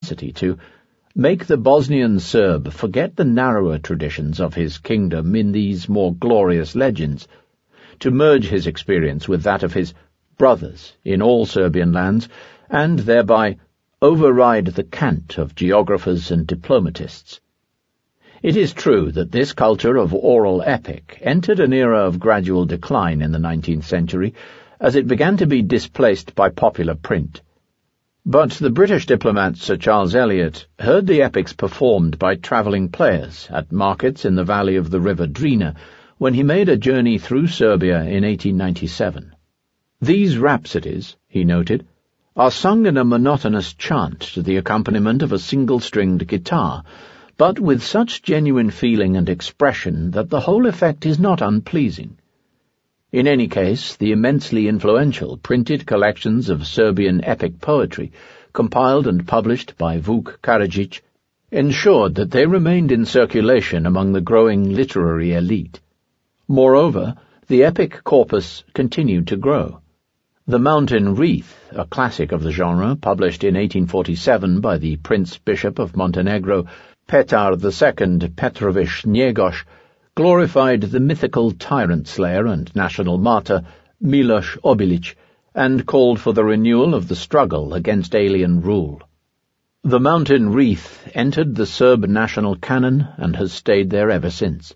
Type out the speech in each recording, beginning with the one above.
propensity to make the Bosnian Serb forget the narrower traditions of his kingdom in these more glorious legends, to merge his experience with that of his brothers in all Serbian lands, and thereby override the cant of geographers and diplomatists. It is true that this culture of oral epic entered an era of gradual decline in the 19th century, as it began to be displaced by popular print. But the British diplomat Sir Charles Eliot heard the epics performed by travelling players at markets in the valley of the River Drina when he made a journey through Serbia in 1897. These rhapsodies, he noted, are sung in a monotonous chant to the accompaniment of a single-stringed guitar, but with such genuine feeling and expression that the whole effect is not unpleasing. In any case, the immensely influential printed collections of Serbian epic poetry, compiled and published by Vuk Karadžić, ensured that they remained in circulation among the growing literary elite. Moreover, the epic corpus continued to grow. The Mountain Wreath, a classic of the genre, published in 1847 by the Prince-Bishop of Montenegro, Petar II Petrovich Njegoš, glorified the mythical tyrant-slayer and national martyr Miloš Obilić, and called for the renewal of the struggle against alien rule. The Mountain Wreath entered the Serb national canon and has stayed there ever since.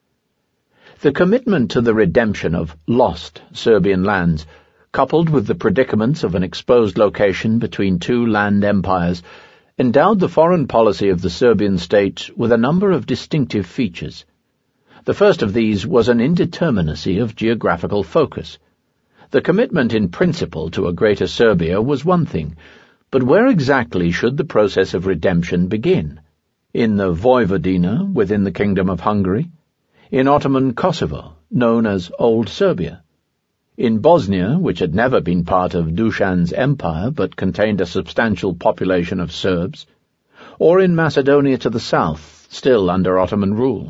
The commitment to the redemption of lost Serbian lands, coupled with the predicaments of an exposed location between two land empires, endowed the foreign policy of the Serbian state with a number of distinctive features. The first of these was an indeterminacy of geographical focus. The commitment in principle to a Greater Serbia was one thing, but where exactly should the process of redemption begin? In the Vojvodina, within the Kingdom of Hungary? In Ottoman Kosovo, known as Old Serbia? In Bosnia, which had never been part of Dušan's empire but contained a substantial population of Serbs? Or in Macedonia to the south, still under Ottoman rule?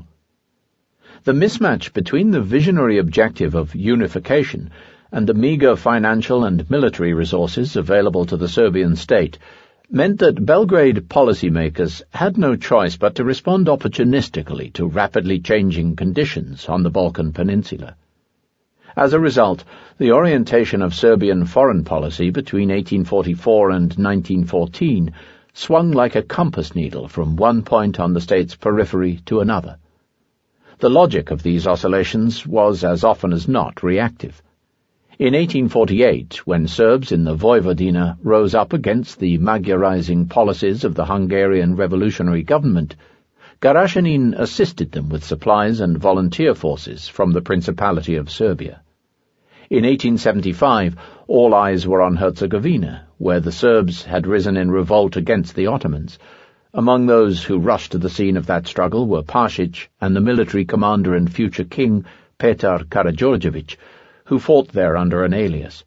The mismatch between the visionary objective of unification and the meagre financial and military resources available to the Serbian state meant that Belgrade policymakers had no choice but to respond opportunistically to rapidly changing conditions on the Balkan Peninsula. As a result, the orientation of Serbian foreign policy between 1844 and 1914 swung like a compass needle from one point on the state's periphery to another. The logic of these oscillations was as often as not reactive. In 1848, when Serbs in the Vojvodina rose up against the Magyarizing policies of the Hungarian revolutionary government, Garašanin assisted them with supplies and volunteer forces from the Principality of Serbia. In 1875, all eyes were on Herzegovina, where the Serbs had risen in revolt against the Ottomans. Among those who rushed to the scene of that struggle were Pašić and the military commander and future king, Petar Karađorđević, who fought there under an alias.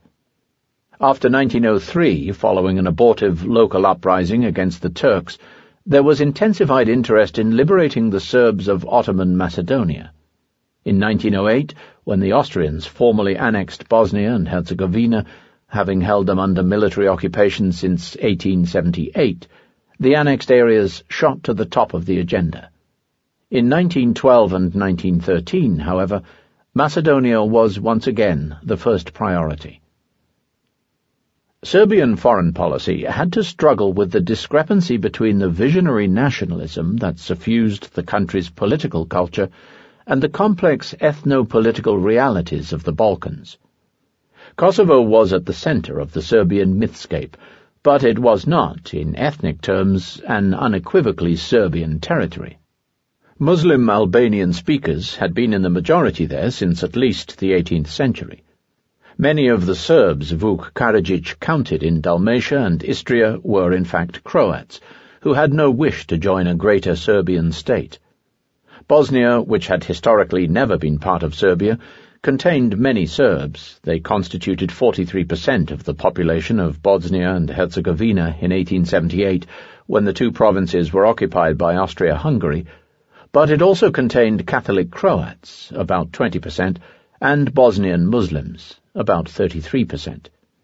After 1903, following an abortive local uprising against the Turks, there was intensified interest in liberating the Serbs of Ottoman Macedonia. In 1908, when the Austrians formally annexed Bosnia and Herzegovina, having held them under military occupation since 1878, the annexed areas shot to the top of the agenda. In 1912 and 1913, however, Macedonia was once again the first priority. Serbian foreign policy had to struggle with the discrepancy between the visionary nationalism that suffused the country's political culture and the complex ethno-political realities of the Balkans. Kosovo was at the center of the Serbian mythscape, but it was not, in ethnic terms, an unequivocally Serbian territory. Muslim Albanian speakers had been in the majority there since at least the 18th century. Many of the Serbs Vuk Karadžić counted in Dalmatia and Istria were in fact Croats, who had no wish to join a greater Serbian state. Bosnia, which had historically never been part of Serbia, contained many Serbs. They constituted 43% of the population of Bosnia and Herzegovina in 1878, when the two provinces were occupied by Austria-Hungary, but it also contained Catholic Croats, about 20%, and Bosnian Muslims, about 33%.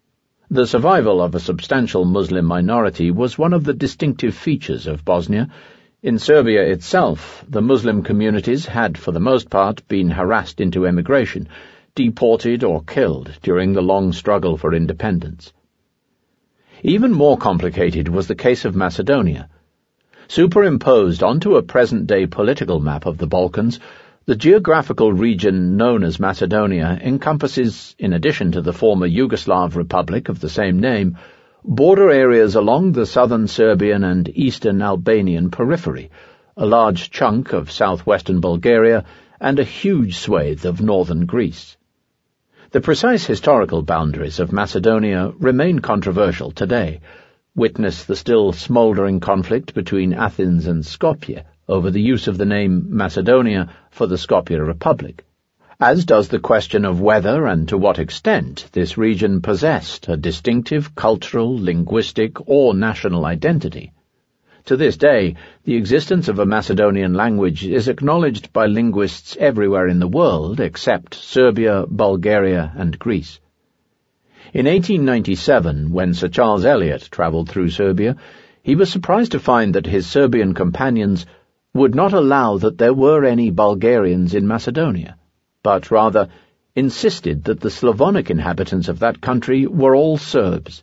The survival of a substantial Muslim minority was one of the distinctive features of Bosnia. In Serbia itself, the Muslim communities had, for the most part, been harassed into emigration, deported or killed during the long struggle for independence. Even more complicated was the case of Macedonia. Superimposed onto a present-day political map of the Balkans, the geographical region known as Macedonia encompasses, in addition to the former Yugoslav Republic of the same name, border areas along the southern Serbian and eastern Albanian periphery, a large chunk of southwestern Bulgaria, and a huge swathe of northern Greece. The precise historical boundaries of Macedonia remain controversial today. Witness the still smouldering conflict between Athens and Skopje over the use of the name Macedonia for the Skopje Republic, as does the question of whether and to what extent this region possessed a distinctive cultural, linguistic, or national identity. To this day, the existence of a Macedonian language is acknowledged by linguists everywhere in the world except Serbia, Bulgaria, and Greece. In 1897, when Sir Charles Eliot travelled through Serbia, he was surprised to find that his Serbian companions would not allow that there were any Bulgarians in Macedonia, but rather insisted that the Slavonic inhabitants of that country were all Serbs.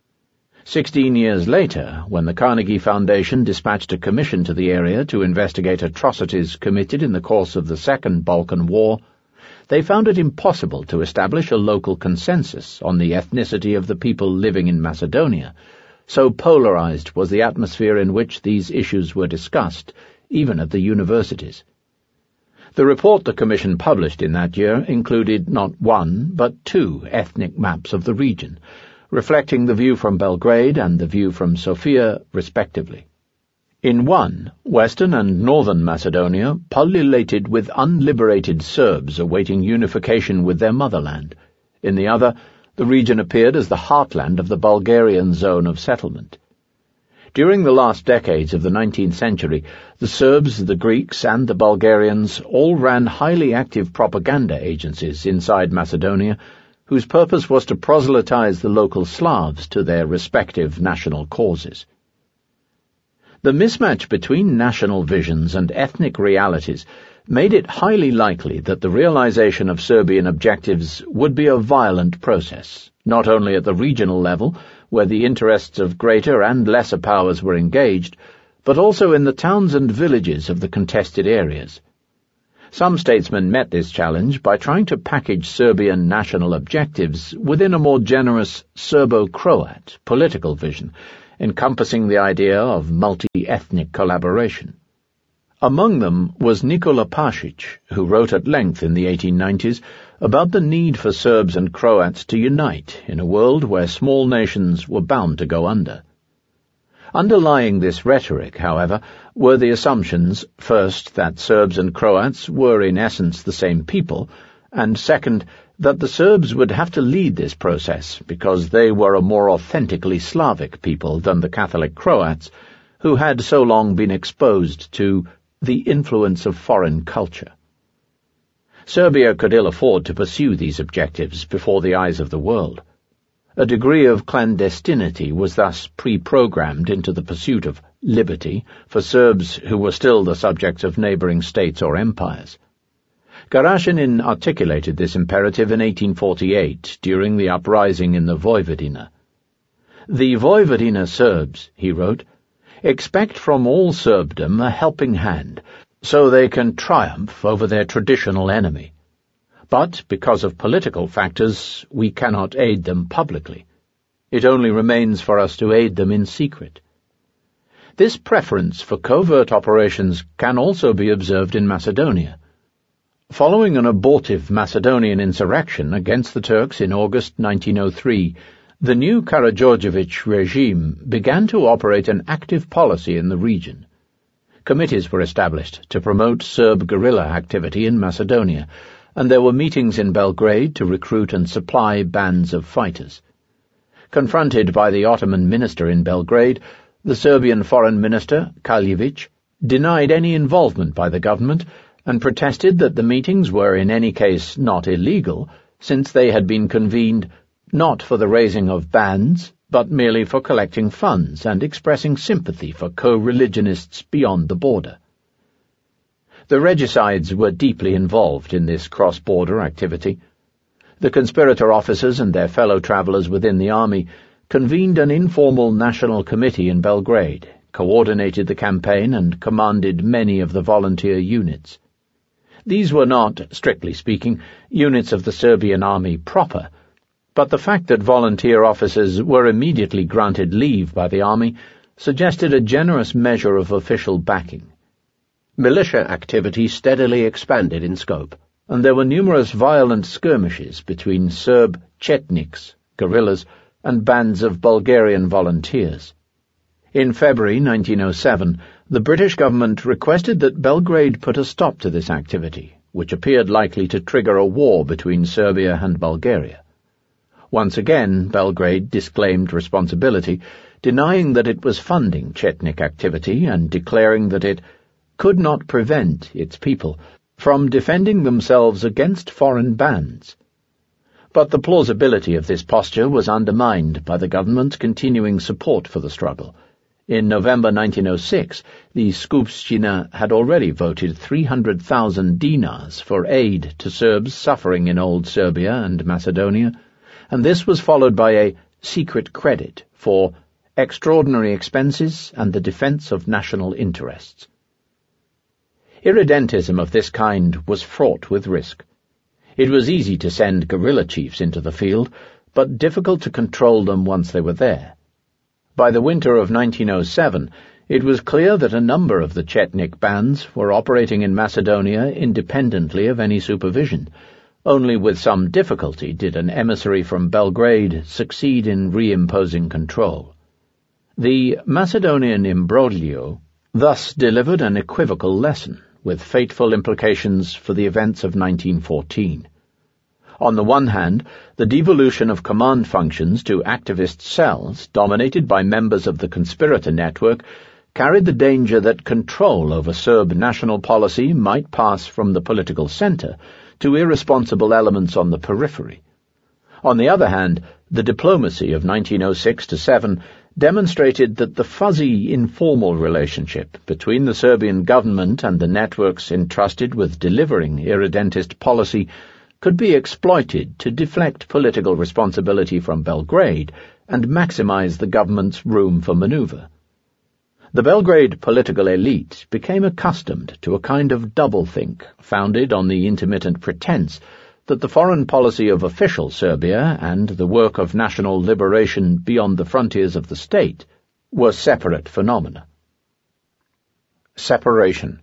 16 years later, when the Carnegie Foundation dispatched a commission to the area to investigate atrocities committed in the course of the Second Balkan War, they found it impossible to establish a local consensus on the ethnicity of the people living in Macedonia. So polarized was the atmosphere in which these issues were discussed, even at the universities. The report the Commission published in that year included not one, but two ethnic maps of the region, reflecting the view from Belgrade and the view from Sofia, respectively. In one, Western and Northern Macedonia pullulated with unliberated Serbs awaiting unification with their motherland. In the other, the region appeared as the heartland of the Bulgarian zone of settlement. During the last decades of the 19th century, the Serbs, the Greeks, and the Bulgarians all ran highly active propaganda agencies inside Macedonia, whose purpose was to proselytize the local Slavs to their respective national causes. The mismatch between national visions and ethnic realities made it highly likely that the realization of Serbian objectives would be a violent process, not only at the regional level, where the interests of greater and lesser powers were engaged, but also in the towns and villages of the contested areas. Some statesmen met this challenge by trying to package Serbian national objectives within a more generous Serbo-Croat political vision, encompassing the idea of multi-ethnic collaboration. Among them was Nikola Pašić, who wrote at length in the 1890s about the need for Serbs and Croats to unite in a world where small nations were bound to go under. Underlying this rhetoric, however, were the assumptions, first, that Serbs and Croats were in essence the same people, and second, that the Serbs would have to lead this process because they were a more authentically Slavic people than the Catholic Croats, who had so long been exposed to the influence of foreign culture. Serbia could ill afford to pursue these objectives before the eyes of the world. A degree of clandestinity was thus pre-programmed into the pursuit of liberty for Serbs who were still the subjects of neighboring states or empires. Garashanin articulated this imperative in 1848 during the uprising in the Vojvodina. "The Vojvodina Serbs," he wrote, "expect from all Serbdom a helping hand, so they can triumph over their traditional enemy. But, because of political factors, we cannot aid them publicly. It only remains for us to aid them in secret." This preference for covert operations can also be observed in Macedonia. Following an abortive Macedonian insurrection against the Turks in August 1903, the new Karađorđević regime began to operate an active policy in the region. Committees were established to promote Serb guerrilla activity in Macedonia, and there were meetings in Belgrade to recruit and supply bands of fighters. Confronted by the Ottoman minister in Belgrade, the Serbian foreign minister, Kaljević, denied any involvement by the government and protested that the meetings were in any case not illegal, since they had been convened not for the raising of bands, but merely for collecting funds and expressing sympathy for co-religionists beyond the border. The regicides were deeply involved in this cross-border activity. The conspirator officers and their fellow travellers within the army convened an informal national committee in Belgrade, coordinated the campaign and commanded many of the volunteer units. These were not, strictly speaking, units of the Serbian army proper, but the fact that volunteer officers were immediately granted leave by the army suggested a generous measure of official backing. Militia activity steadily expanded in scope, and there were numerous violent skirmishes between Serb Chetniks, guerrillas, and bands of Bulgarian volunteers. In February 1907, the British government requested that Belgrade put a stop to this activity, which appeared likely to trigger a war between Serbia and Bulgaria. Once again, Belgrade disclaimed responsibility, denying that it was funding Chetnik activity and declaring that it could not prevent its people from defending themselves against foreign bands. But the plausibility of this posture was undermined by the government's continuing support for the struggle. In November 1906, the Skupština had already voted 300,000 dinars for aid to Serbs suffering in Old Serbia and Macedonia, and this was followed by a secret credit for extraordinary expenses and the defence of national interests. Irredentism of this kind was fraught with risk. It was easy to send guerrilla chiefs into the field, but difficult to control them once they were there. By the winter of 1907, it was clear that a number of the Chetnik bands were operating in Macedonia independently of any supervision. Only with some difficulty did an emissary from Belgrade succeed in reimposing control. The Macedonian imbroglio thus delivered an equivocal lesson, with fateful implications for the events of 1914. On the one hand, the devolution of command functions to activist cells, dominated by members of the conspirator network, carried the danger that control over Serb national policy might pass from the political centre to irresponsible elements on the periphery. On the other hand, the diplomacy of 1906-07 demonstrated that the fuzzy, informal relationship between the Serbian government and the networks entrusted with delivering irredentist policy could be exploited to deflect political responsibility from Belgrade and maximize the government's room for maneuver. The Belgrade political elite became accustomed to a kind of doublethink founded on the intermittent pretense that the foreign policy of official Serbia and the work of national liberation beyond the frontiers of the state were separate phenomena. Separation.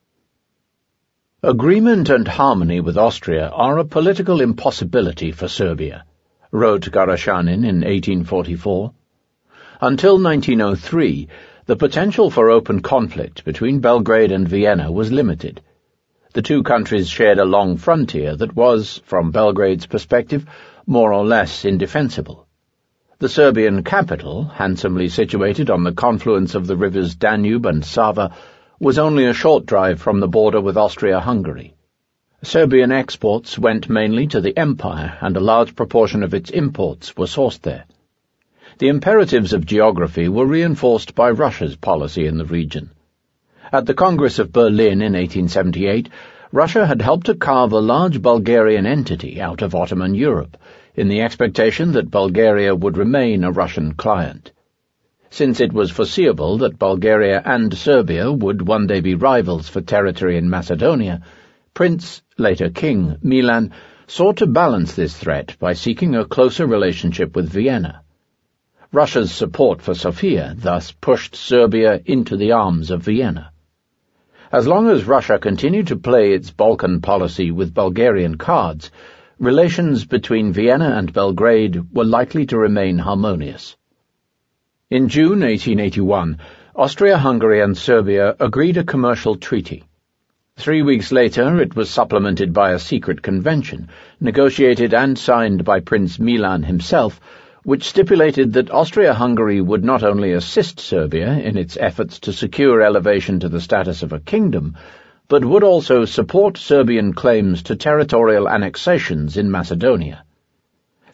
Agreement and harmony with Austria are a political impossibility for Serbia, wrote Garashanin in 1844. Until 1903, the potential for open conflict between Belgrade and Vienna was limited. The two countries shared a long frontier that was, from Belgrade's perspective, more or less indefensible. The Serbian capital, handsomely situated on the confluence of the rivers Danube and Sava, was only a short drive from the border with Austria-Hungary. Serbian exports went mainly to the empire, and a large proportion of its imports were sourced there. The imperatives of geography were reinforced by Russia's policy in the region. At the Congress of Berlin in 1878, Russia had helped to carve a large Bulgarian entity out of Ottoman Europe, in the expectation that Bulgaria would remain a Russian client. Since it was foreseeable that Bulgaria and Serbia would one day be rivals for territory in Macedonia, Prince, later King, Milan sought to balance this threat by seeking a closer relationship with Vienna. Russia's support for Sofia thus pushed Serbia into the arms of Vienna. As long as Russia continued to play its Balkan policy with Bulgarian cards, relations between Vienna and Belgrade were likely to remain harmonious. In June 1881, Austria-Hungary and Serbia agreed a commercial treaty. 3 weeks later, it was supplemented by a secret convention, negotiated and signed by Prince Milan himself, which stipulated that Austria-Hungary would not only assist Serbia in its efforts to secure elevation to the status of a kingdom, but would also support Serbian claims to territorial annexations in Macedonia.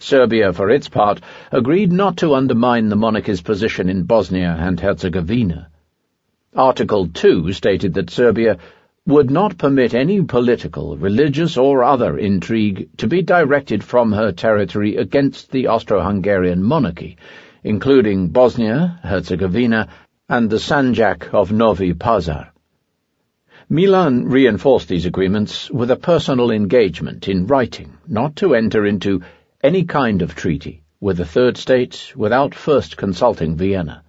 Serbia, for its part, agreed not to undermine the monarchy's position in Bosnia and Herzegovina. Article 2 stated that Serbia would not permit any political, religious, or other intrigue to be directed from her territory against the Austro-Hungarian monarchy, including Bosnia, Herzegovina, and the Sanjak of Novi Pazar. Milan reinforced these agreements with a personal engagement in writing not to enter into any kind of treaty with a third state without first consulting Vienna.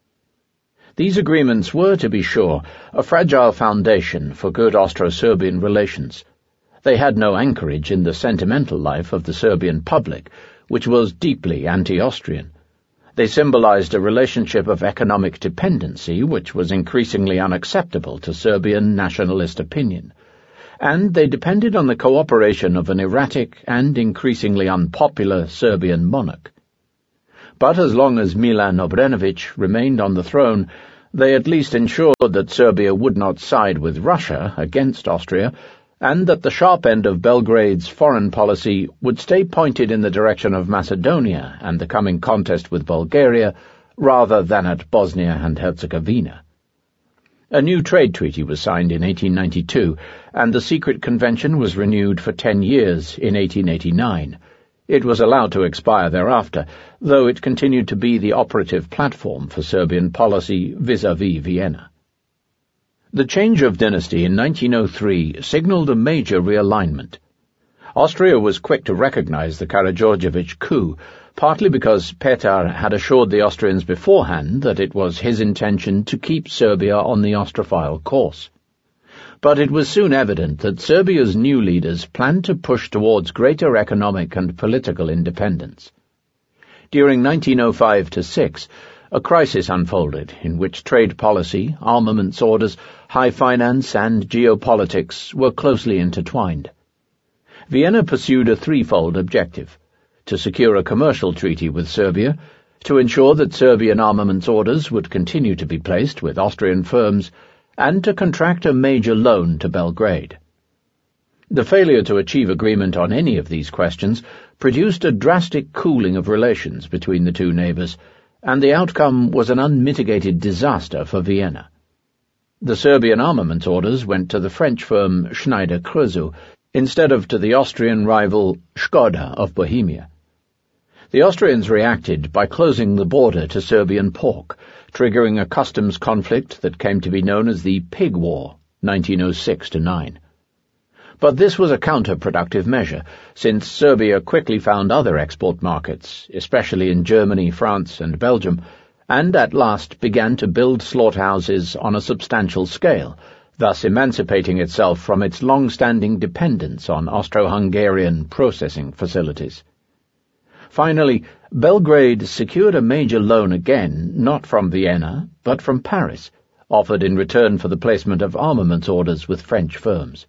These agreements were, to be sure, a fragile foundation for good Austro-Serbian relations. They had no anchorage in the sentimental life of the Serbian public, which was deeply anti-Austrian. They symbolized a relationship of economic dependency which was increasingly unacceptable to Serbian nationalist opinion, and they depended on the cooperation of an erratic and increasingly unpopular Serbian monarch. But as long as Milan Obrenović remained on the throne, they at least ensured that Serbia would not side with Russia against Austria, and that the sharp end of Belgrade's foreign policy would stay pointed in the direction of Macedonia and the coming contest with Bulgaria, rather than at Bosnia and Herzegovina. A new trade treaty was signed in 1892, and the secret convention was renewed for 10 years in 1889. It was allowed to expire thereafter, though it continued to be the operative platform for Serbian policy vis-à-vis Vienna. The change of dynasty in 1903 signaled a major realignment. Austria was quick to recognize the Karađorđević coup, partly because Petar had assured the Austrians beforehand that it was his intention to keep Serbia on the Austrophile course. But it was soon evident that Serbia's new leaders planned to push towards greater economic and political independence. During 1905-06, a crisis unfolded in which trade policy, armaments orders, high finance, and geopolitics were closely intertwined. Vienna pursued a threefold objective: to secure a commercial treaty with Serbia, to ensure that Serbian armaments orders would continue to be placed with Austrian firms, and to contract a major loan to Belgrade. The failure to achieve agreement on any of these questions produced a drastic cooling of relations between the two neighbours, and the outcome was an unmitigated disaster for Vienna. The Serbian armaments orders went to the French firm Schneider Kreuzer instead of to the Austrian rival Škoda of Bohemia. The Austrians reacted by closing the border to Serbian pork, triggering a customs conflict that came to be known as the Pig War, 1906-09. But this was a counterproductive measure, since Serbia quickly found other export markets, especially in Germany, France, and Belgium, and at last began to build slaughterhouses on a substantial scale, thus emancipating itself from its long-standing dependence on Austro-Hungarian processing facilities. Finally, Belgrade secured a major loan again, not from Vienna, but from Paris, offered in return for the placement of armaments orders with French firms.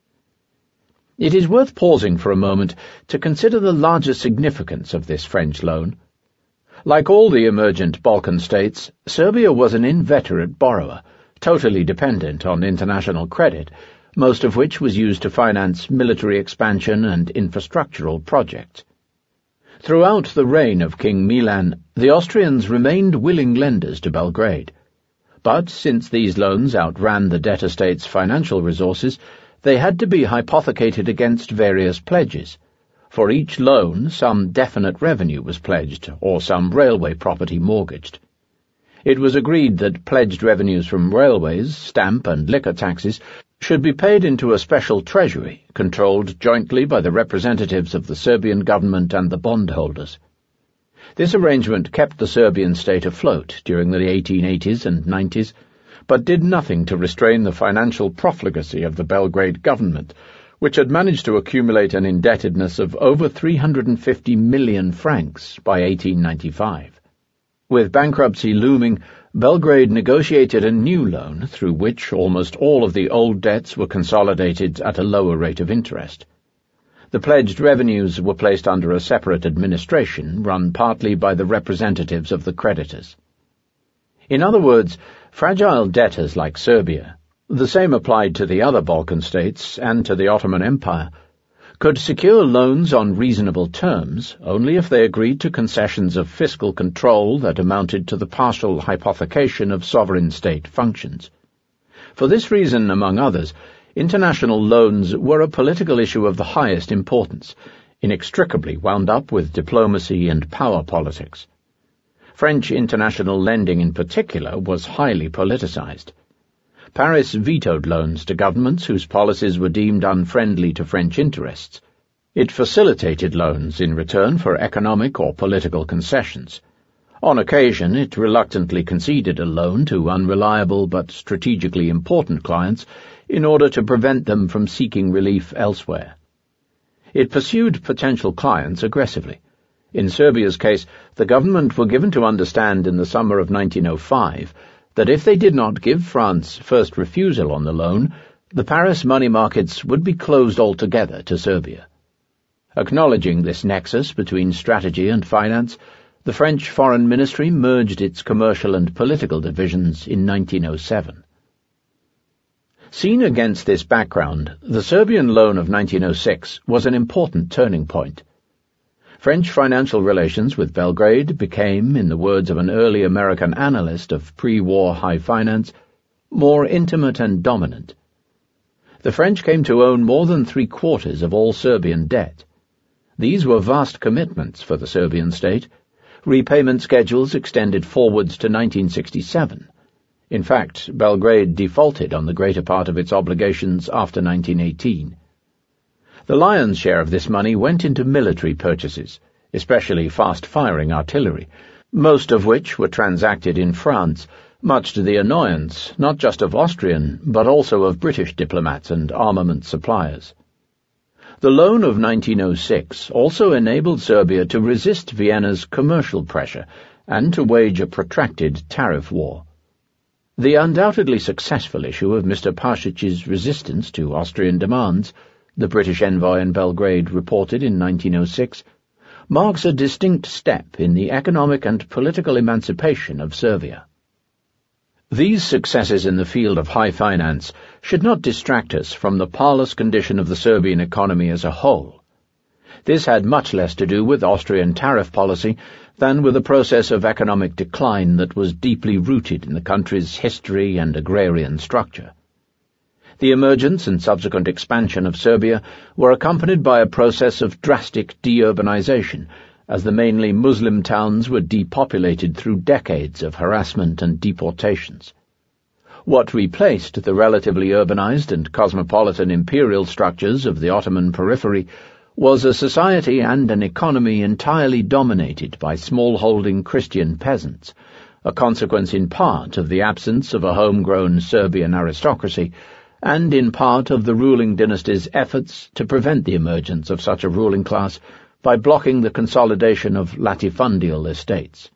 It is worth pausing for a moment to consider the larger significance of this French loan. Like all the emergent Balkan states, Serbia was an inveterate borrower, totally dependent on international credit, most of which was used to finance military expansion and infrastructural projects. Throughout the reign of King Milan, the Austrians remained willing lenders to Belgrade. But since these loans outran the debtor state's financial resources, they had to be hypothecated against various pledges. For each loan, some definite revenue was pledged, or some railway property mortgaged. It was agreed that pledged revenues from railways, stamp and liquor taxes should be paid into a special treasury, controlled jointly by the representatives of the Serbian government and the bondholders. This arrangement kept the Serbian state afloat during the 1880s and 90s, but did nothing to restrain the financial profligacy of the Belgrade government, which had managed to accumulate an indebtedness of over 350 million francs by 1895. With bankruptcy looming, Belgrade negotiated a new loan through which almost all of the old debts were consolidated at a lower rate of interest. The pledged revenues were placed under a separate administration run partly by the representatives of the creditors. In other words, fragile debtors like Serbia, the same applied to the other Balkan states and to the Ottoman Empire, could secure loans on reasonable terms only if they agreed to concessions of fiscal control that amounted to the partial hypothecation of sovereign state functions. For this reason, among others, international loans were a political issue of the highest importance, inextricably wound up with diplomacy and power politics. French international lending in particular was highly politicized. Paris vetoed loans to governments whose policies were deemed unfriendly to French interests. It facilitated loans in return for economic or political concessions. On occasion, it reluctantly conceded a loan to unreliable but strategically important clients in order to prevent them from seeking relief elsewhere. It pursued potential clients aggressively. In Serbia's case, the government were given to understand in the summer of 1905 that if they did not give France first refusal on the loan, the Paris money markets would be closed altogether to Serbia. Acknowledging this nexus between strategy and finance, the French Foreign Ministry merged its commercial and political divisions in 1907. Seen against this background, the Serbian loan of 1906 was an important turning point. French financial relations with Belgrade became, in the words of an early American analyst of pre-war high finance, more intimate and dominant. The French came to own more than 3/4 of all Serbian debt. These were vast commitments for the Serbian state. Repayment schedules extended forwards to 1967. In fact, Belgrade defaulted on the greater part of its obligations after 1918. The lion's share of this money went into military purchases, especially fast-firing artillery, most of which were transacted in France, much to the annoyance not just of Austrian but also of British diplomats and armament suppliers. The loan of 1906 also enabled Serbia to resist Vienna's commercial pressure and to wage a protracted tariff war. The undoubtedly successful issue of Mr. Pasic's resistance to Austrian demands, the British envoy in Belgrade reported in 1906, marks a distinct step in the economic and political emancipation of Serbia. These successes in the field of high finance should not distract us from the parlous condition of the Serbian economy as a whole. This had much less to do with Austrian tariff policy than with a process of economic decline that was deeply rooted in the country's history and agrarian structure. The emergence and subsequent expansion of Serbia were accompanied by a process of drastic deurbanization, as the mainly Muslim towns were depopulated through decades of harassment and deportations. What replaced the relatively urbanized and cosmopolitan imperial structures of the Ottoman periphery was a society and an economy entirely dominated by small-holding Christian peasants, a consequence in part of the absence of a homegrown Serbian aristocracy, and in part of the ruling dynasty's efforts to prevent the emergence of such a ruling class by blocking the consolidation of latifundial estates.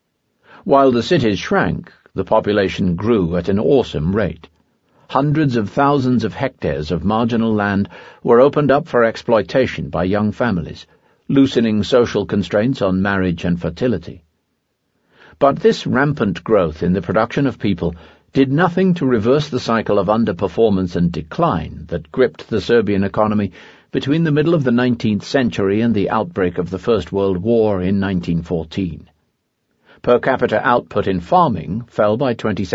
While the cities shrank, the population grew at an awesome rate. Hundreds of thousands of hectares of marginal land were opened up for exploitation by young families, loosening social constraints on marriage and fertility. But this rampant growth in the production of people did nothing to reverse the cycle of underperformance and decline that gripped the Serbian economy between the middle of the 19th century and the outbreak of the First World War in 1914. Per capita output in farming fell by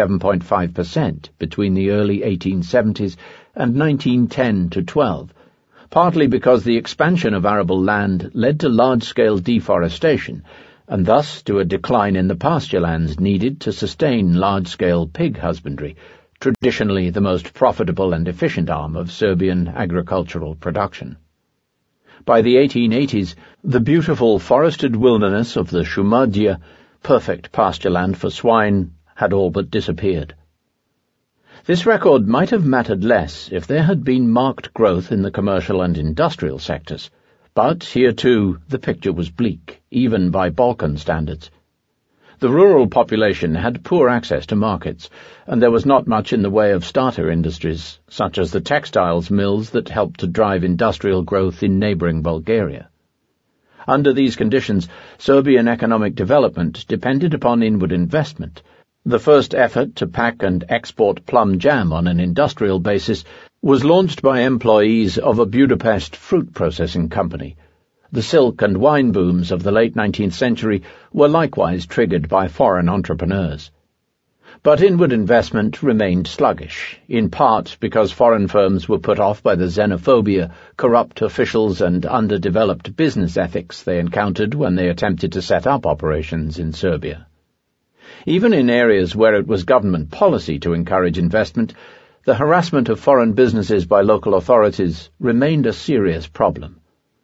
27.5% between the early 1870s and 1910-12, partly because the expansion of arable land led to large-scale deforestation, and thus to a decline in the pasture lands needed to sustain large-scale pig husbandry, traditionally the most profitable and efficient arm of Serbian agricultural production. By the 1880s, the beautiful forested wilderness of the Šumadija, perfect pasture land for swine, had all but disappeared. This record might have mattered less if there had been marked growth in the commercial and industrial sectors, but here too the picture was bleak, even by Balkan standards. The rural population had poor access to markets, and there was not much in the way of starter industries, such as the textiles mills that helped to drive industrial growth in neighboring Bulgaria. Under these conditions, Serbian economic development depended upon inward investment. The first effort to pack and export plum jam on an industrial basis was launched by employees of a Budapest fruit processing company. The silk and wine booms of the late 19th century were likewise triggered by foreign entrepreneurs. But inward investment remained sluggish, in part because foreign firms were put off by the xenophobia, corrupt officials and underdeveloped business ethics they encountered when they attempted to set up operations in Serbia. Even in areas where it was government policy to encourage investment, the harassment of foreign businesses by local authorities remained a serious problem.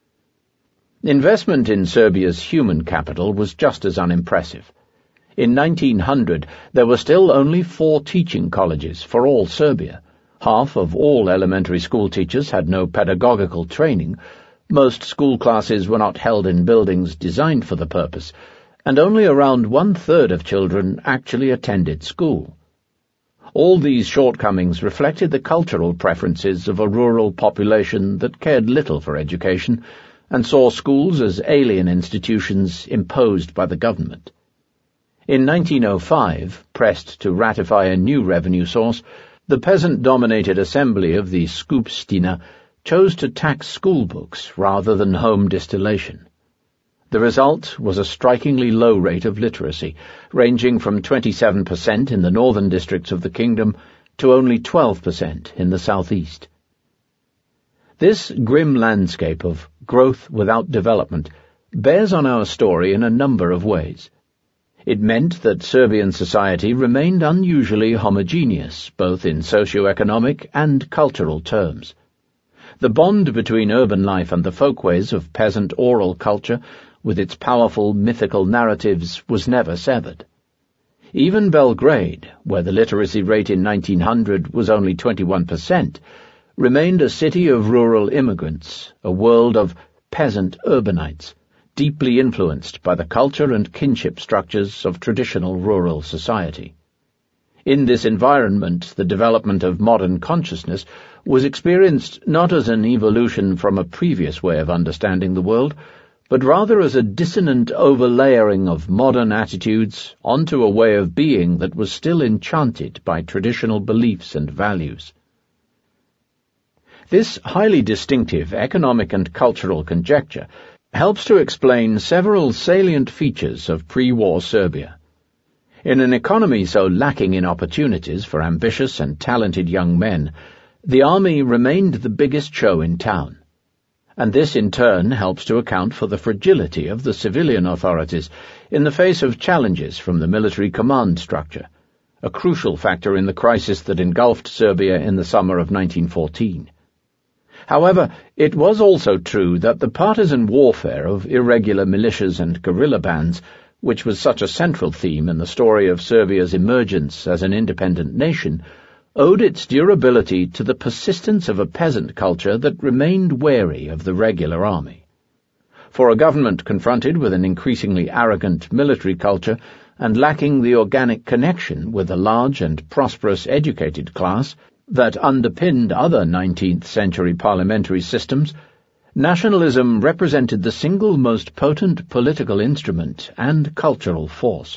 Investment in Serbia's human capital was just as unimpressive. In 1900, there were still only 4 teaching colleges for all Serbia. Half of all elementary school teachers had no pedagogical training, most school classes were not held in buildings designed for the purpose, and only around 1/3 of children actually attended school. All these shortcomings reflected the cultural preferences of a rural population that cared little for education and saw schools as alien institutions imposed by the government. In 1905, pressed to ratify a new revenue source, the peasant-dominated assembly of the Skupština chose to tax school books rather than home distillation. The result was a strikingly low rate of literacy, ranging from 27% in the northern districts of the kingdom to only 12% in the southeast. This grim landscape of growth without development bears on our story in a number of ways. It meant that Serbian society remained unusually homogeneous, both in socio-economic and cultural terms. The bond between urban life and the folkways of peasant oral culture, with its powerful mythical narratives, was never severed. Even Belgrade, where the literacy rate in 1900 was only 21%, remained a city of rural immigrants, a world of peasant urbanites, deeply influenced by the culture and kinship structures of traditional rural society. In this environment, the development of modern consciousness was experienced not as an evolution from a previous way of understanding the world, but rather as a dissonant overlayering of modern attitudes onto a way of being that was still enchanted by traditional beliefs and values. This highly distinctive economic and cultural conjecture helps to explain several salient features of pre-war Serbia. In an economy so lacking in opportunities for ambitious and talented young men, the army remained the biggest show in town. And this in turn helps to account for the fragility of the civilian authorities in the face of challenges from the military command structure, a crucial factor in the crisis that engulfed Serbia in the summer of 1914. However, it was also true that the partisan warfare of irregular militias and guerrilla bands, which was such a central theme in the story of Serbia's emergence as an independent nation, owed its durability to the persistence of a peasant culture that remained wary of the regular army. For a government confronted with an increasingly arrogant military culture and lacking the organic connection with a large and prosperous educated class that underpinned other 19th-century parliamentary systems, nationalism represented the single most potent political instrument and cultural force.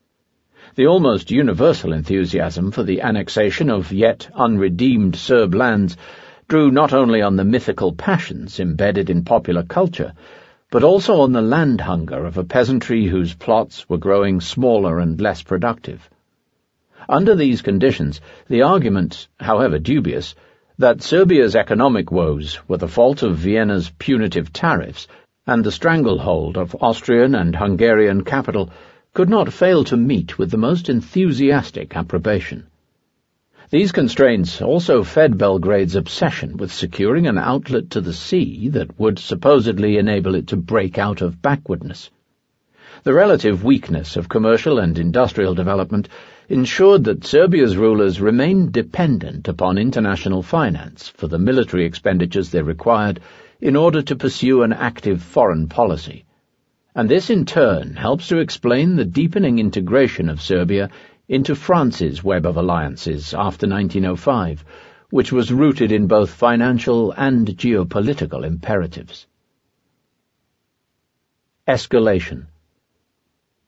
The almost universal enthusiasm for the annexation of yet unredeemed Serb lands drew not only on the mythical passions embedded in popular culture, but also on the land hunger of a peasantry whose plots were growing smaller and less productive. Under these conditions, the argument, however dubious, that Serbia's economic woes were the fault of Vienna's punitive tariffs and the stranglehold of Austrian and Hungarian capital could not fail to meet with the most enthusiastic approbation. These constraints also fed Belgrade's obsession with securing an outlet to the sea that would supposedly enable it to break out of backwardness. The relative weakness of commercial and industrial development ensured that Serbia's rulers remained dependent upon international finance for the military expenditures they required in order to pursue an active foreign policy. And this in turn helps to explain the deepening integration of Serbia into France's web of alliances after 1905, which was rooted in both financial and geopolitical imperatives. Escalation.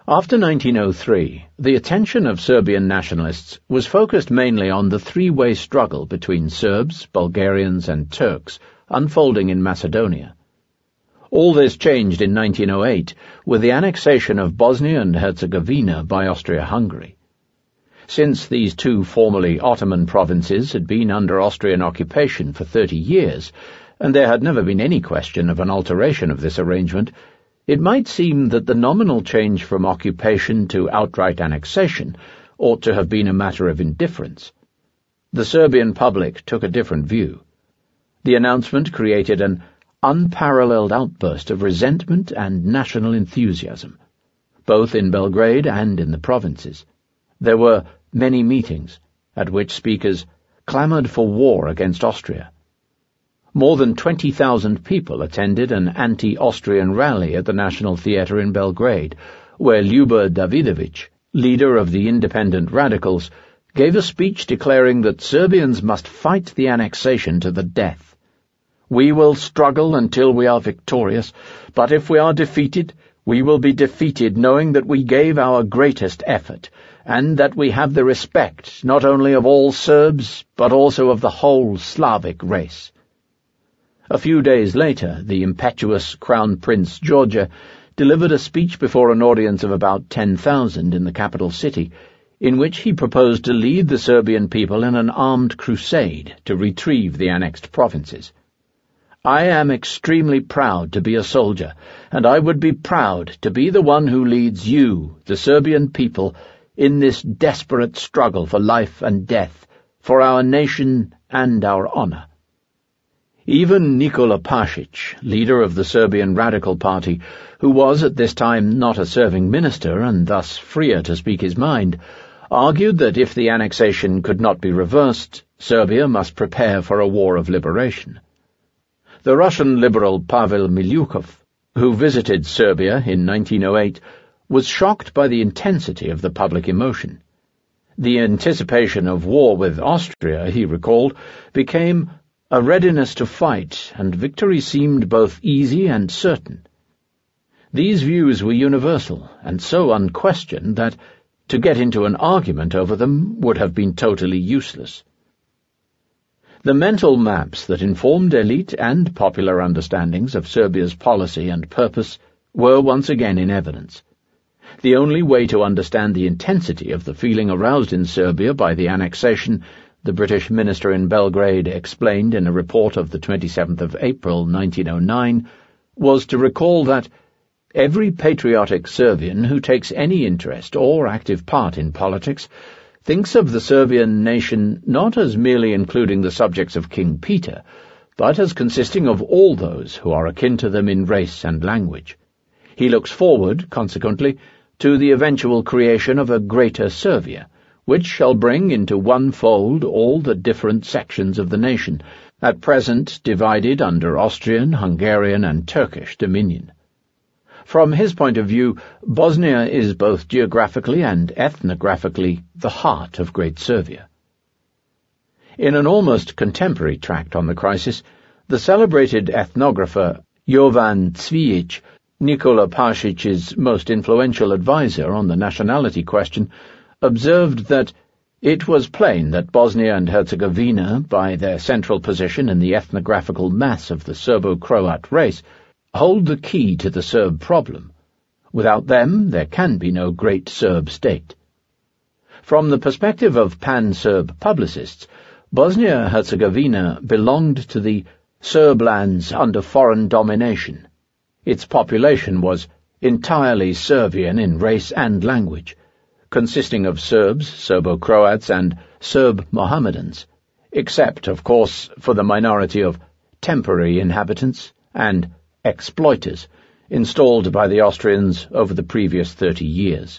After 1903, the attention of Serbian nationalists was focused mainly on the three-way struggle between Serbs, Bulgarians, and Turks unfolding in Macedonia. All this changed in 1908 with the annexation of Bosnia and Herzegovina by Austria-Hungary. Since these two formerly Ottoman provinces had been under Austrian occupation for 30 years, and there had never been any question of an alteration of this arrangement, it might seem that the nominal change from occupation to outright annexation ought to have been a matter of indifference. The Serbian public took a different view. The announcement created an unparalleled outburst of resentment and national enthusiasm, both in Belgrade and in the provinces. There were many meetings, at which speakers clamoured for war against Austria. More than 20,000 people attended an anti-Austrian rally at the National Theatre in Belgrade, where Ljubo Davidovic, leader of the independent radicals, gave a speech declaring that Serbians must fight the annexation to the death. "We will struggle until we are victorious, but if we are defeated, we will be defeated knowing that we gave our greatest effort, and that we have the respect not only of all Serbs, but also of the whole Slavic race." A few days later, the impetuous Crown Prince George delivered a speech before an audience of about 10,000 in the capital city, in which he proposed to lead the Serbian people in an armed crusade to retrieve the annexed provinces. "I am extremely proud to be a soldier, and I would be proud to be the one who leads you, the Serbian people, in this desperate struggle for life and death, for our nation and our honor." Even Nikola Pašić, leader of the Serbian Radical Party, who was at this time not a serving minister and thus freer to speak his mind, argued that if the annexation could not be reversed, Serbia must prepare for a war of liberation. The Russian liberal Pavel Milyukov, who visited Serbia in 1908, was shocked by the intensity of the public emotion. The anticipation of war with Austria, he recalled, became a readiness to fight, and victory seemed both easy and certain. These views were universal, and so unquestioned that to get into an argument over them would have been totally useless. The mental maps that informed elite and popular understandings of Serbia's policy and purpose were once again in evidence. The only way to understand the intensity of the feeling aroused in Serbia by the annexation, the British minister in Belgrade explained in a report of the 27th of April 1909, was to recall that every patriotic Serbian who takes any interest or active part in politics thinks of the Serbian nation not as merely including the subjects of King Peter, but as consisting of all those who are akin to them in race and language. He looks forward, consequently, to the eventual creation of a greater Serbia, which shall bring into one fold all the different sections of the nation, at present divided under Austrian, Hungarian, and Turkish dominion. From his point of view, Bosnia is both geographically and ethnographically the heart of Great Serbia. In an almost contemporary tract on the crisis, the celebrated ethnographer Jovan Cvijić, Nikola Pašić's most influential adviser on the nationality question, observed that it was plain that Bosnia and Herzegovina, by their central position in the ethnographical mass of the Serbo-Croat race, hold the key to the Serb problem. Without them, there can be no great Serb state. From the perspective of pan-Serb publicists, Bosnia-Herzegovina belonged to the Serb lands under foreign domination. Its population was entirely Serbian in race and language, consisting of Serbs, Serbo-Croats, and Serb Mohammedans, except, of course, for the minority of temporary inhabitants and exploiters installed by the Austrians over the previous 30 years.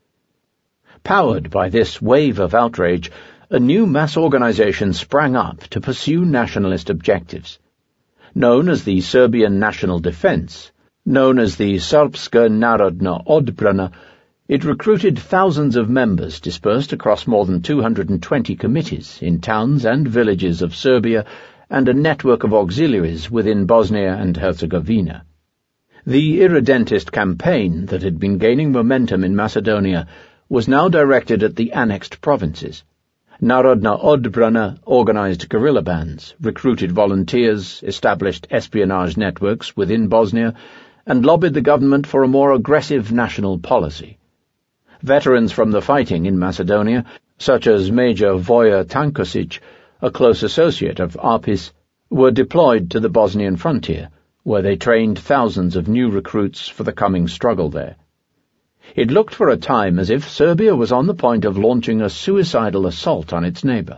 Powered by this wave of outrage, a new mass organization sprang up to pursue nationalist objectives. Known as the Serbian National Defense, known as the Srpska Narodna Odbrana, it recruited thousands of members dispersed across more than 220 committees in towns and villages of Serbia and a network of auxiliaries within Bosnia and Herzegovina. The irredentist campaign that had been gaining momentum in Macedonia was now directed at the annexed provinces. Narodna Odbrana organized guerrilla bands, recruited volunteers, established espionage networks within Bosnia, and lobbied the government for a more aggressive national policy. Veterans from the fighting in Macedonia, such as Major Voja Tankosic, a close associate of Apis, were deployed to the Bosnian frontier, where they trained thousands of new recruits for the coming struggle there. It looked for a time as if Serbia was on the point of launching a suicidal assault on its neighbour.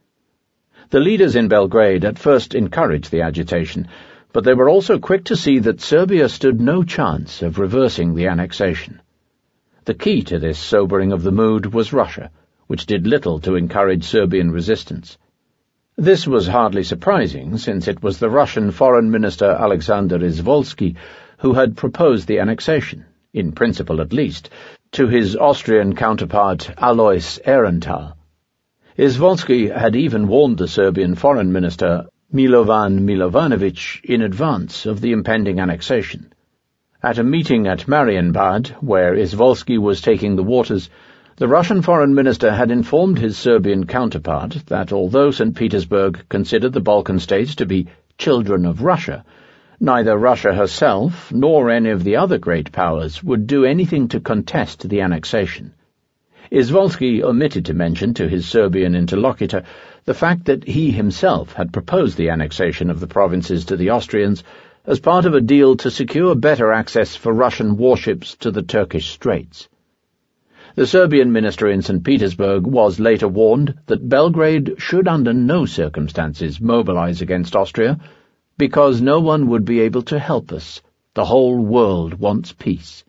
The leaders in Belgrade at first encouraged the agitation, but they were also quick to see that Serbia stood no chance of reversing the annexation. The key to this sobering of the mood was Russia, which did little to encourage Serbian resistance. This was hardly surprising, since it was the Russian Foreign Minister Alexander Izvolsky who had proposed the annexation, in principle at least, to his Austrian counterpart Alois Aehrenthal. Izvolsky had even warned the Serbian Foreign Minister Milovan Milovanovic in advance of the impending annexation. At a meeting at Marienbad, where Izvolsky was taking the waters, the Russian Foreign Minister had informed his Serbian counterpart that although St. Petersburg considered the Balkan states to be children of Russia, neither Russia herself nor any of the other great powers would do anything to contest the annexation. Izvolsky omitted to mention to his Serbian interlocutor the fact that he himself had proposed the annexation of the provinces to the Austrians as part of a deal to secure better access for Russian warships to the Turkish Straits. The Serbian minister in St. Petersburg was later warned that Belgrade should under no circumstances mobilize against Austria, because no one would be able to help us. The whole world wants peace.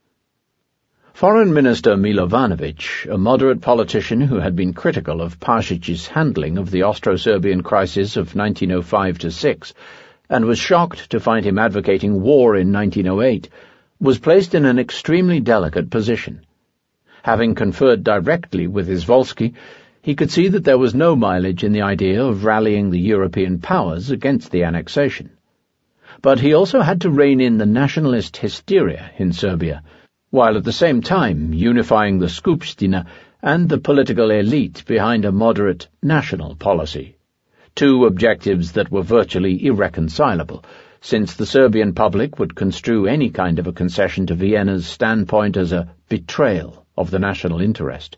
Foreign Minister Milovanovic, a moderate politician who had been critical of Pasic's handling of the Austro-Serbian crisis of 1905-06, and was shocked to find him advocating war in 1908, was placed in an extremely delicate position. Having conferred directly with Izvolsky, he could see that there was no mileage in the idea of rallying the European powers against the annexation. But he also had to rein in the nationalist hysteria in Serbia, while at the same time unifying the Skupština and the political elite behind a moderate national policy, two objectives that were virtually irreconcilable, since the Serbian public would construe any kind of a concession to Vienna's standpoint as a betrayal of the national interest.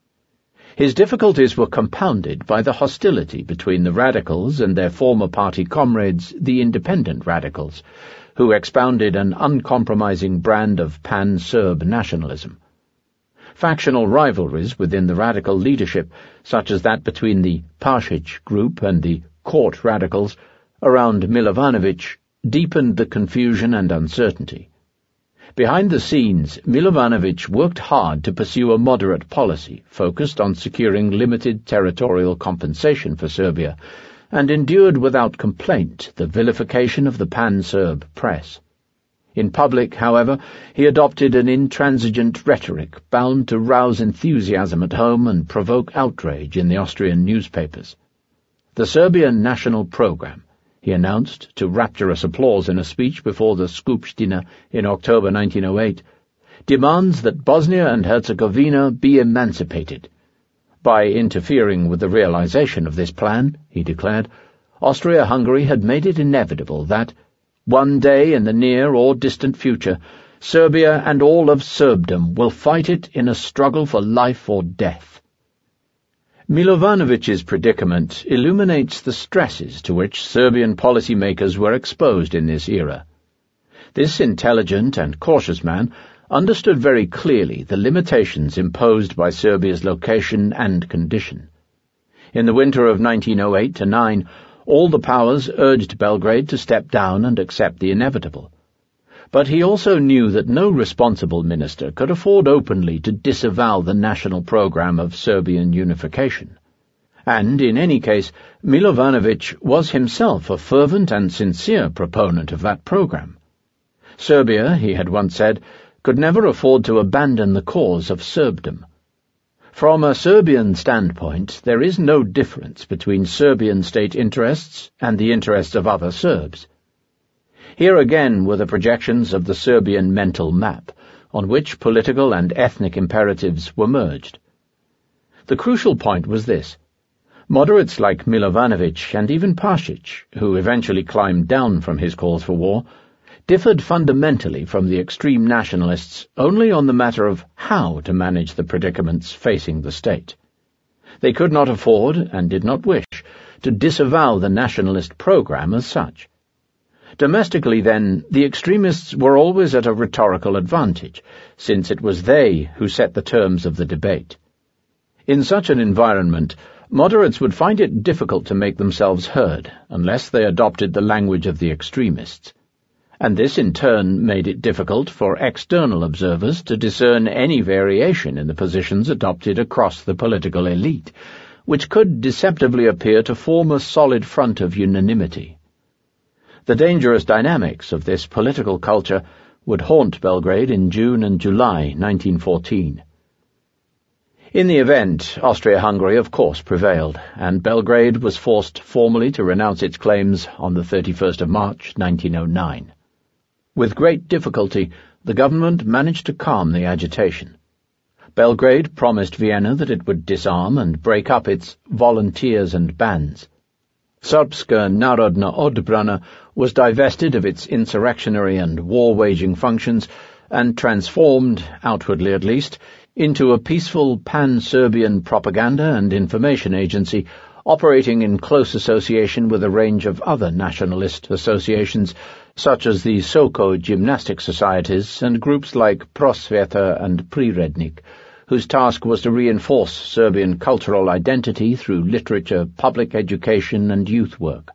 His difficulties were compounded by the hostility between the radicals and their former party comrades, the independent radicals, who expounded an uncompromising brand of pan-Serb nationalism. Factional rivalries within the radical leadership, such as that between the Pasic group and the court radicals around Milovanovic, deepened the confusion and uncertainty. Behind the scenes, Milovanovic worked hard to pursue a moderate policy focused on securing limited territorial compensation for Serbia, and endured without complaint the vilification of the pan-Serb press. In public, however, he adopted an intransigent rhetoric bound to rouse enthusiasm at home and provoke outrage in the Austrian newspapers. The Serbian National Programme, he announced to rapturous applause in a speech before the Skupština in October 1908, demands that Bosnia and Herzegovina be emancipated. By interfering with the realization of this plan, he declared, Austria-Hungary had made it inevitable that, one day in the near or distant future, Serbia and all of Serbdom will fight it in a struggle for life or death. Milovanovic's predicament illuminates the stresses to which Serbian policymakers were exposed in this era. This intelligent and cautious man understood very clearly the limitations imposed by Serbia's location and condition. In the winter of 1908-09, all the powers urged Belgrade to step down and accept the inevitable. But he also knew that no responsible minister could afford openly to disavow the national program of Serbian unification. And, in any case, Milovanovic was himself a fervent and sincere proponent of that program. Serbia, he had once said, could never afford to abandon the cause of Serbdom. From a Serbian standpoint, there is no difference between Serbian state interests and the interests of other Serbs. Here again were the projections of the Serbian mental map, on which political and ethnic imperatives were merged. The crucial point was this. Moderates like Milovanovic and even Pasic, who eventually climbed down from his calls for war, differed fundamentally from the extreme nationalists only on the matter of how to manage the predicaments facing the state. They could not afford, and did not wish, to disavow the nationalist program as such. Domestically, then, the extremists were always at a rhetorical advantage, since it was they who set the terms of the debate. In such an environment, moderates would find it difficult to make themselves heard unless they adopted the language of the extremists, and this in turn made it difficult for external observers to discern any variation in the positions adopted across the political elite, which could deceptively appear to form a solid front of unanimity. The dangerous dynamics of this political culture would haunt Belgrade in June and July 1914. In the event, Austria-Hungary of course prevailed, and Belgrade was forced formally to renounce its claims on the 31st of March 1909. With great difficulty, the government managed to calm the agitation. Belgrade promised Vienna that it would disarm and break up its volunteers and bands. Srpska Narodna Odbrana was divested of its insurrectionary and war-waging functions and transformed, outwardly at least, into a peaceful pan-Serbian propaganda and information agency operating in close association with a range of other nationalist associations such as the Soko gymnastic societies and groups like Prosveta and Prirednik, whose task was to reinforce Serbian cultural identity through literature, public education, and youth work.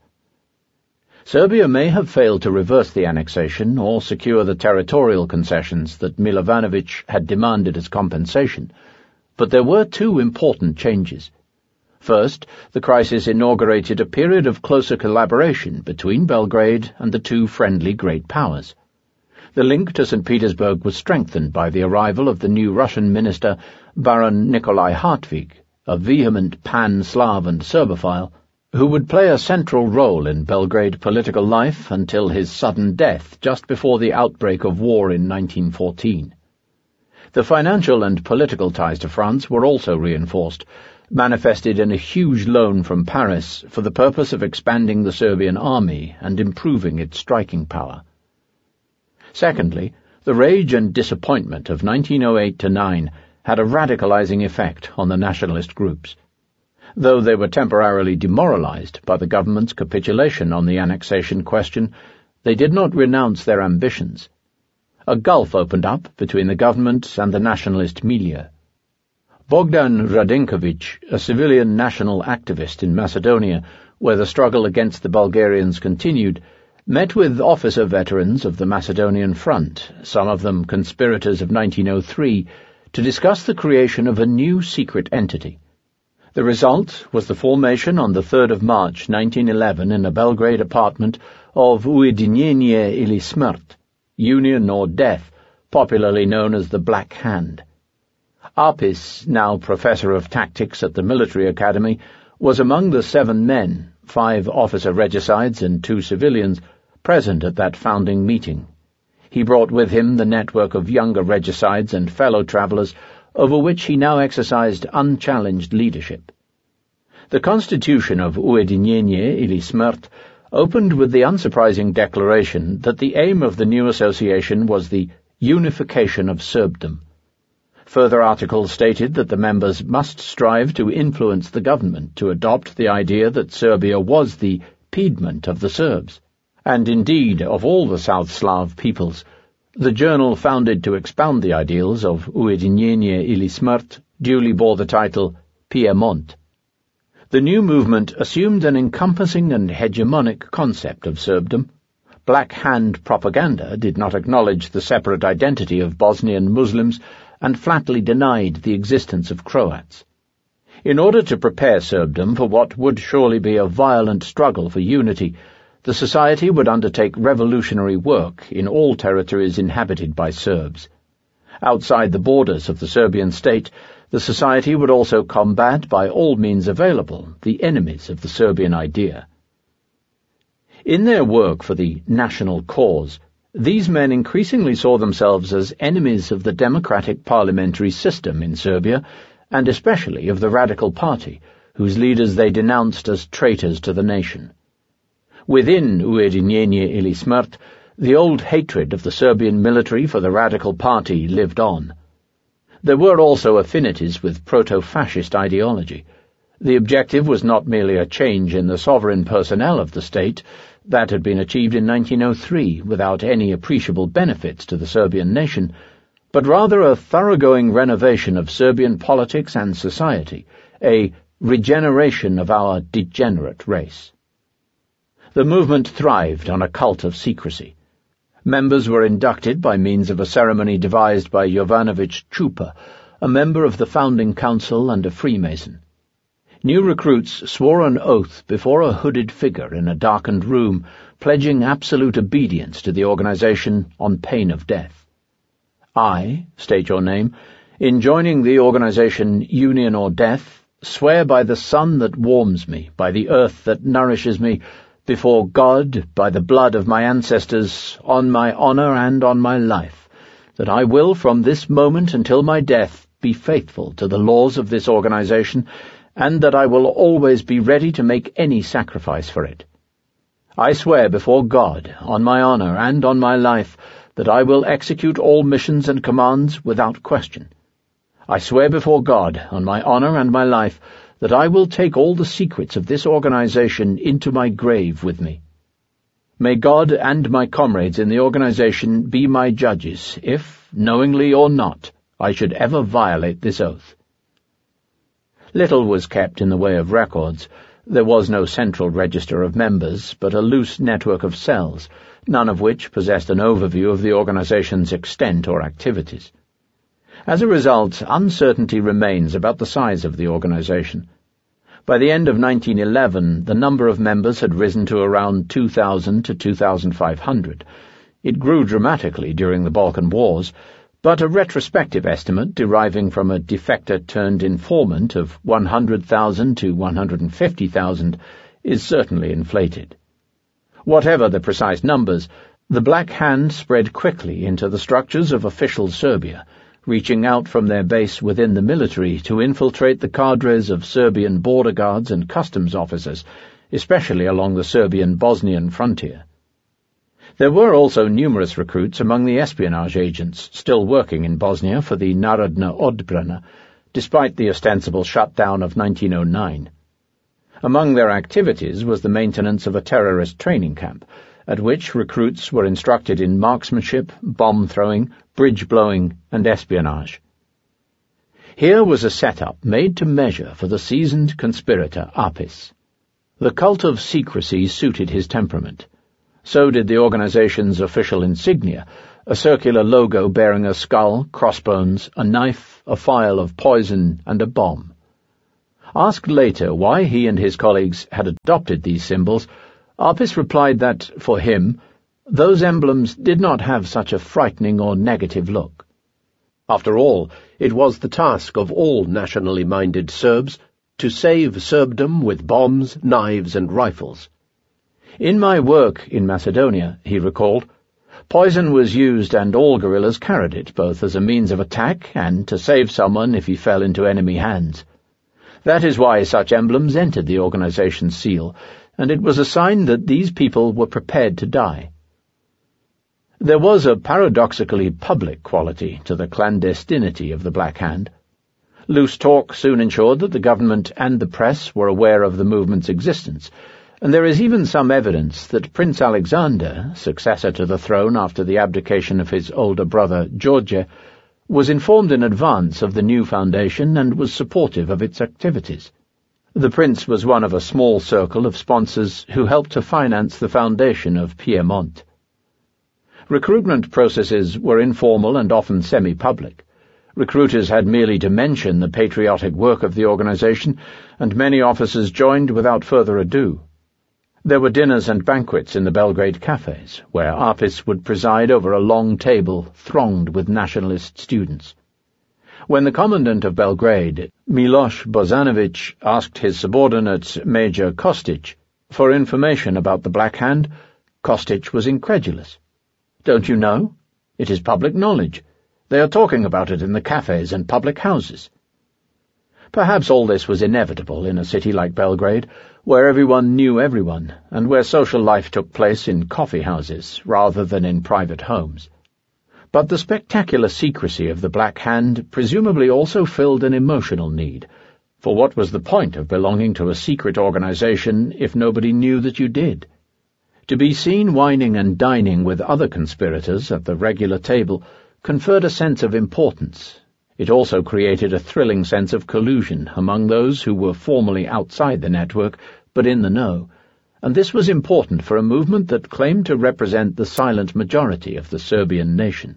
Serbia may have failed to reverse the annexation or secure the territorial concessions that Milovanovic had demanded as compensation, but there were two important changes. First, the crisis inaugurated a period of closer collaboration between Belgrade and the two friendly great powers. The link to St. Petersburg was strengthened by the arrival of the new Russian minister, Baron Nikolai Hartwig, a vehement pan-Slav and Serbophile, who would play a central role in Belgrade political life until his sudden death just before the outbreak of war in 1914. The financial and political ties to France were also reinforced, manifested in a huge loan from Paris for the purpose of expanding the Serbian army and improving its striking power. Secondly, the rage and disappointment of 1908-9 had a radicalizing effect on the nationalist groups. Though they were temporarily demoralized by the government's capitulation on the annexation question, they did not renounce their ambitions. A gulf opened up between the government and the nationalist milieu. Bogdan Radenkovic, a civilian national activist in Macedonia, where the struggle against the Bulgarians continued, met with officer veterans of the Macedonian Front, some of them conspirators of 1903, to discuss the creation of a new secret entity. The result was the formation on the 3rd of March 1911 in a Belgrade apartment of Ujedinjenje ili Smrt, Union or Death, popularly known as the Black Hand. Apis, now professor of tactics at the military academy, was among the 7 men, 5 officer regicides and 2 civilians, present at that founding meeting. He brought with him the network of younger regicides and fellow travellers over which he now exercised unchallenged leadership. The constitution of Ujedinjenje ili Smrt opened with the unsurprising declaration that the aim of the new association was the unification of Serbdom. Further articles stated that the members must strive to influence the government to adopt the idea that Serbia was the Piedmont of the Serbs, and indeed of all the South Slav peoples. The journal founded to expound the ideals of Ujedinjenje ili Smrt duly bore the title Piemont. The new movement assumed an encompassing and hegemonic concept of Serbdom. Black Hand propaganda did not acknowledge the separate identity of Bosnian Muslims and flatly denied the existence of Croats. In order to prepare Serbdom for what would surely be a violent struggle for unity, the society would undertake revolutionary work in all territories inhabited by Serbs. Outside the borders of the Serbian state, the society would also combat by all means available the enemies of the Serbian idea. In their work for the national cause, these men increasingly saw themselves as enemies of the democratic parliamentary system in Serbia, and especially of the Radical Party, whose leaders they denounced as traitors to the nation. Within Ujedinjenje ili Smrt, the old hatred of the Serbian military for the Radical Party lived on. There were also affinities with proto-fascist ideology. The objective was not merely a change in the sovereign personnel of the state. That had been achieved in 1903 without any appreciable benefits to the Serbian nation, but rather a thoroughgoing renovation of Serbian politics and society, a regeneration of our degenerate race. The movement thrived on a cult of secrecy. Members were inducted by means of a ceremony devised by Jovanović Ćupa, a member of the founding council and a Freemason. New recruits swore an oath before a hooded figure in a darkened room, pledging absolute obedience to the organization on pain of death. I, state your name, in joining the organization Union or Death, swear by the sun that warms me, by the earth that nourishes me, before God, by the blood of my ancestors, on my honor and on my life, that I will from this moment until my death be faithful to the laws of this organization, and that I will always be ready to make any sacrifice for it. I swear before God, on my honor and on my life, that I will execute all missions and commands without question. I swear before God, on my honor and my life, that I will take all the secrets of this organization into my grave with me. May God and my comrades in the organization be my judges if, knowingly or not, I should ever violate this oath. Little was kept in the way of records. There was no central register of members, but a loose network of cells, none of which possessed an overview of the organization's extent or activities. As a result, uncertainty remains about the size of the organization. By the end of 1911, the number of members had risen to around 2,000 to 2,500. It grew dramatically during the Balkan Wars, but a retrospective estimate deriving from a defector-turned-informant of 100,000 to 150,000 is certainly inflated. Whatever the precise numbers, the Black Hand spread quickly into the structures of official Serbia, reaching out from their base within the military to infiltrate the cadres of Serbian border guards and customs officers, especially along the Serbian-Bosnian frontier. There were also numerous recruits among the espionage agents still working in Bosnia for the Narodna Odbrana, despite the ostensible shutdown of 1909. Among their activities was the maintenance of a terrorist training camp, at which recruits were instructed in marksmanship, bomb-throwing, bridge-blowing, and espionage. Here was a setup made to measure for the seasoned conspirator Apis. The cult of secrecy suited his temperament. So did the organization's official insignia, a circular logo bearing a skull, crossbones, a knife, a phial of poison, and a bomb. Asked later why he and his colleagues had adopted these symbols, Apis replied that, for him, those emblems did not have such a frightening or negative look. After all, it was the task of all nationally minded Serbs to save Serbdom with bombs, knives, and rifles. In my work in Macedonia, he recalled, poison was used and all guerrillas carried it, both as a means of attack and to save someone if he fell into enemy hands. That is why such emblems entered the organization's seal, and it was a sign that these people were prepared to die. There was a paradoxically public quality to the clandestinity of the Black Hand. Loose talk soon ensured that the government and the press were aware of the movement's existence, and there is even some evidence that Prince Alexander, successor to the throne after the abdication of his older brother George, was informed in advance of the new foundation and was supportive of its activities. The prince was one of a small circle of sponsors who helped to finance the foundation of Piemont. Recruitment processes were informal and often semi-public. Recruiters had merely to mention the patriotic work of the organization, and many officers joined without further ado. There were dinners and banquets in the Belgrade cafes, where Apis would preside over a long table thronged with nationalist students. When the commandant of Belgrade, Miloš Bozanović, asked his subordinate, Major Kostic, For information about the Black Hand, Kostic was incredulous. "Don't you know? It is public knowledge. They are talking about it in the cafes and public houses." Perhaps all this was inevitable in a city like Belgrade, where everyone knew everyone, and where social life took place in coffee houses rather than in private homes. But the spectacular secrecy of the Black Hand presumably also filled an emotional need, for what was the point of belonging to a secret organization if nobody knew that you did? To be seen wining and dining with other conspirators at the regular table conferred a sense of importance. It also created a thrilling sense of collusion among those who were formally outside the network but in the know, and this was important for a movement that claimed to represent the silent majority of the Serbian nation.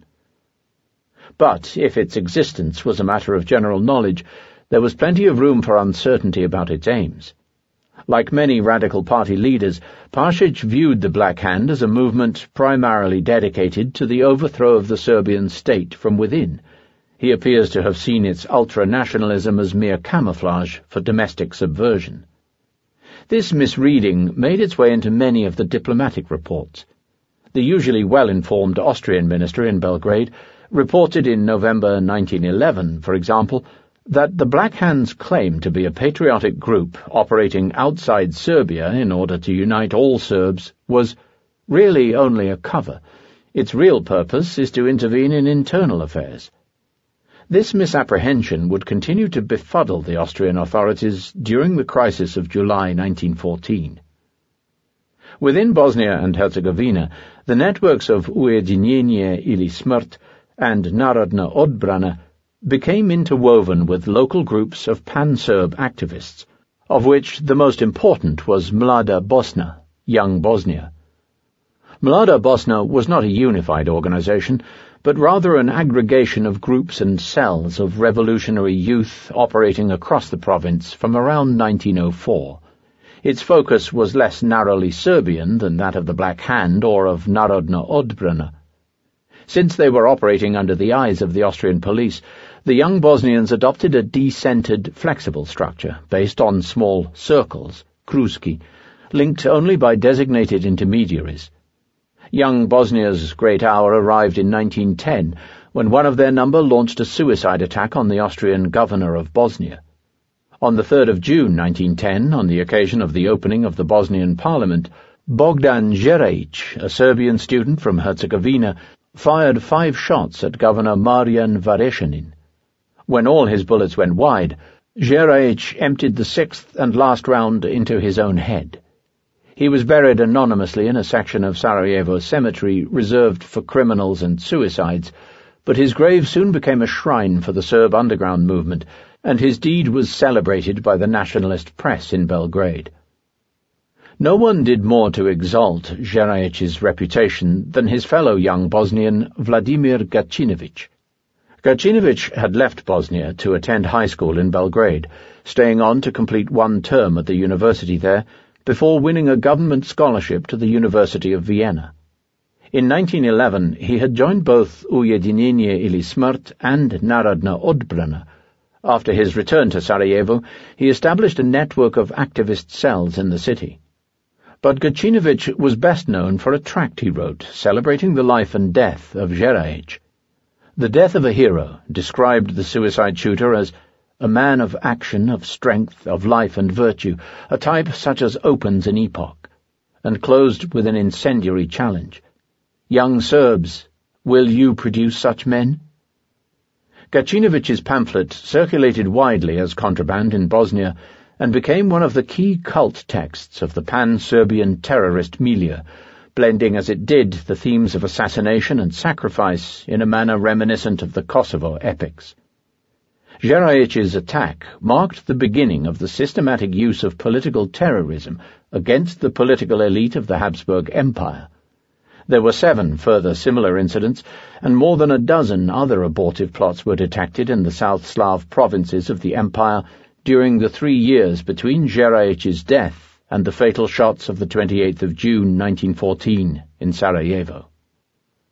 But if its existence was a matter of general knowledge, there was plenty of room for uncertainty about its aims. Like many radical party leaders, Pašić viewed the Black Hand as a movement primarily dedicated to the overthrow of the Serbian state from within. He appears to have seen its ultra-nationalism as mere camouflage for domestic subversion. This misreading made its way into many of the diplomatic reports. The usually well-informed Austrian minister in Belgrade reported in November 1911, for example, that the Black Hand's claim to be a patriotic group operating outside Serbia in order to unite all Serbs was really only a cover. Its real purpose is to intervene in internal affairs. This misapprehension would continue to befuddle the Austrian authorities during the crisis of July 1914. Within Bosnia and Herzegovina, the networks of Ujedinjenje ili Smrt and Narodna Odbrana became interwoven with local groups of pan-Serb activists, of which the most important was Mlada Bosna, Young Bosnia. Mlada Bosna was not a unified organization, but rather an aggregation of groups and cells of revolutionary youth operating across the province from around 1904. Its focus was less narrowly Serbian than that of the Black Hand or of Narodna Odbrana. Since they were operating under the eyes of the Austrian police, the Young Bosnians adopted a decentered, flexible structure based on small circles, kruski, linked only by designated intermediaries. Young Bosnia's great hour arrived in 1910, when one of their number launched a suicide attack on the Austrian governor of Bosnia. On the 3rd of June 1910, on the occasion of the opening of the Bosnian parliament, Bogdan Jerajić, a Serbian student from Herzegovina, fired 5 shots at Governor Marijan Varešanin. When all his bullets went wide, Jerajić emptied the 6th and last round into his own head. He was buried anonymously in a section of Sarajevo cemetery reserved for criminals and suicides, but his grave soon became a shrine for the Serb underground movement, and his deed was celebrated by the nationalist press in Belgrade. No one did more to exalt Jerajic's reputation than his fellow young Bosnian Vladimir Gacinović. Gacinović had left Bosnia to attend high school in Belgrade, staying on to complete 1 term at the university there, before winning a government scholarship to the University of Vienna. In 1911 he had joined both Ujedinjenje ili Smrt and Narodna Odbrana. After his return to Sarajevo, he established a network of activist cells in the city. But Gacinović was best known for a tract he wrote celebrating the life and death of Jerajić. The Death of a Hero described the suicide shooter as a man of action, of strength, of life and virtue, a type such as opens an epoch, and closed with an incendiary challenge. Young Serbs, will you produce such men? Gacinovic's pamphlet circulated widely as contraband in Bosnia and became one of the key cult texts of the pan-Serbian terrorist milieu, blending as it did the themes of assassination and sacrifice in a manner reminiscent of the Kosovo epics. Jerajic's attack marked the beginning of the systematic use of political terrorism against the political elite of the Habsburg Empire. There were 7 further similar incidents, and more than a dozen other abortive plots were detected in the South Slav provinces of the empire during the 3 years between Jerajic's death and the fatal shots of the 28th of June 1914 in Sarajevo.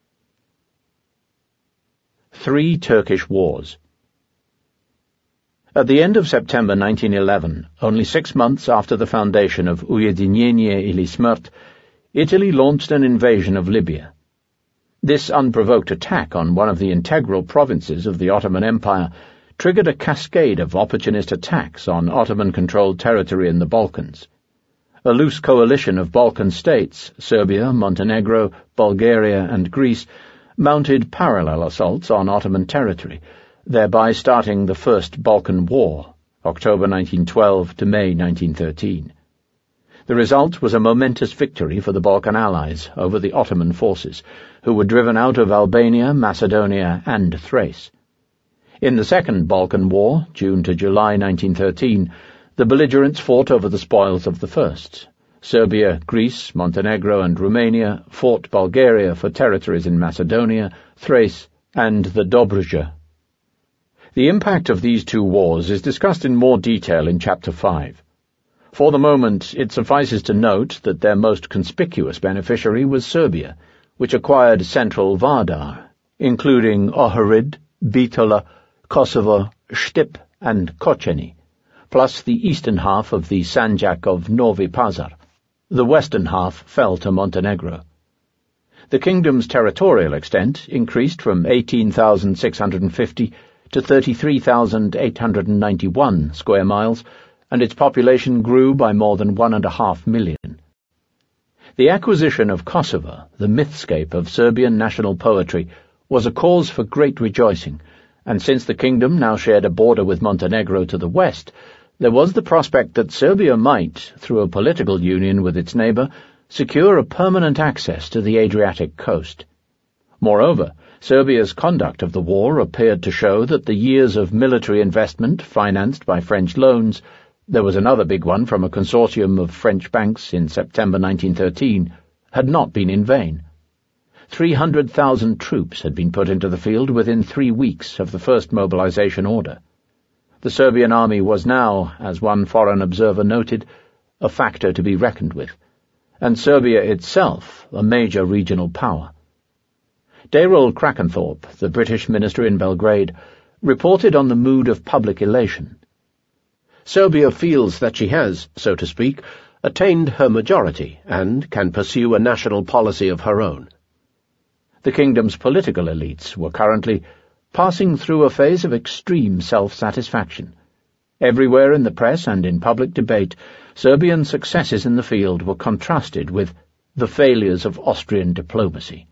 3 Turkish Wars. At the end of September 1911, only 6 months after the foundation of Ujedinjenie ili Smrt, Italy launched an invasion of Libya. This unprovoked attack on one of the integral provinces of the Ottoman Empire triggered a cascade of opportunist attacks on Ottoman-controlled territory in the Balkans. A loose coalition of Balkan states, Serbia, Montenegro, Bulgaria, and Greece, mounted parallel assaults on Ottoman territory, thereby starting the First Balkan War, October 1912 to May 1913. The result was a momentous victory for the Balkan allies over the Ottoman forces, who were driven out of Albania, Macedonia, and Thrace. In the Second Balkan War, June to July 1913, the belligerents fought over the spoils of the first. Serbia, Greece, Montenegro, and Romania fought Bulgaria for territories in Macedonia, Thrace, and the Dobruja. The impact of these two wars is discussed in more detail in Chapter 5. For the moment, it suffices to note that their most conspicuous beneficiary was Serbia, which acquired central Vardar, including Ohrid, Bitola, Kosovo, Štip, and Kočeni, plus the eastern half of the Sanjak of Novi Pazar. The western half fell to Montenegro. The kingdom's territorial extent increased from 18,650 to 33,891 square miles, and its population grew by more than 1.5 million. The acquisition of Kosovo, the mythscape of Serbian national poetry, was a cause for great rejoicing, and since the kingdom now shared a border with Montenegro to the west, there was the prospect that Serbia might, through a political union with its neighbour, secure a permanent access to the Adriatic coast. Moreover, Serbia's conduct of the war appeared to show that the years of military investment financed by French loans — there was another big one from a consortium of French banks in September 1913 — had not been in vain. 300,000 troops had been put into the field within 3 weeks of the first mobilization order. The Serbian army was now, as one foreign observer noted, a factor to be reckoned with, and Serbia itself a major regional power. Daryl Krakenthorpe, the British minister in Belgrade, reported on the mood of public elation. Serbia feels that she has, so to speak, attained her majority and can pursue a national policy of her own. The kingdom's political elites were currently passing through a phase of extreme self-satisfaction. Everywhere in the press and in public debate, Serbian successes in the field were contrasted with the failures of Austrian diplomacy.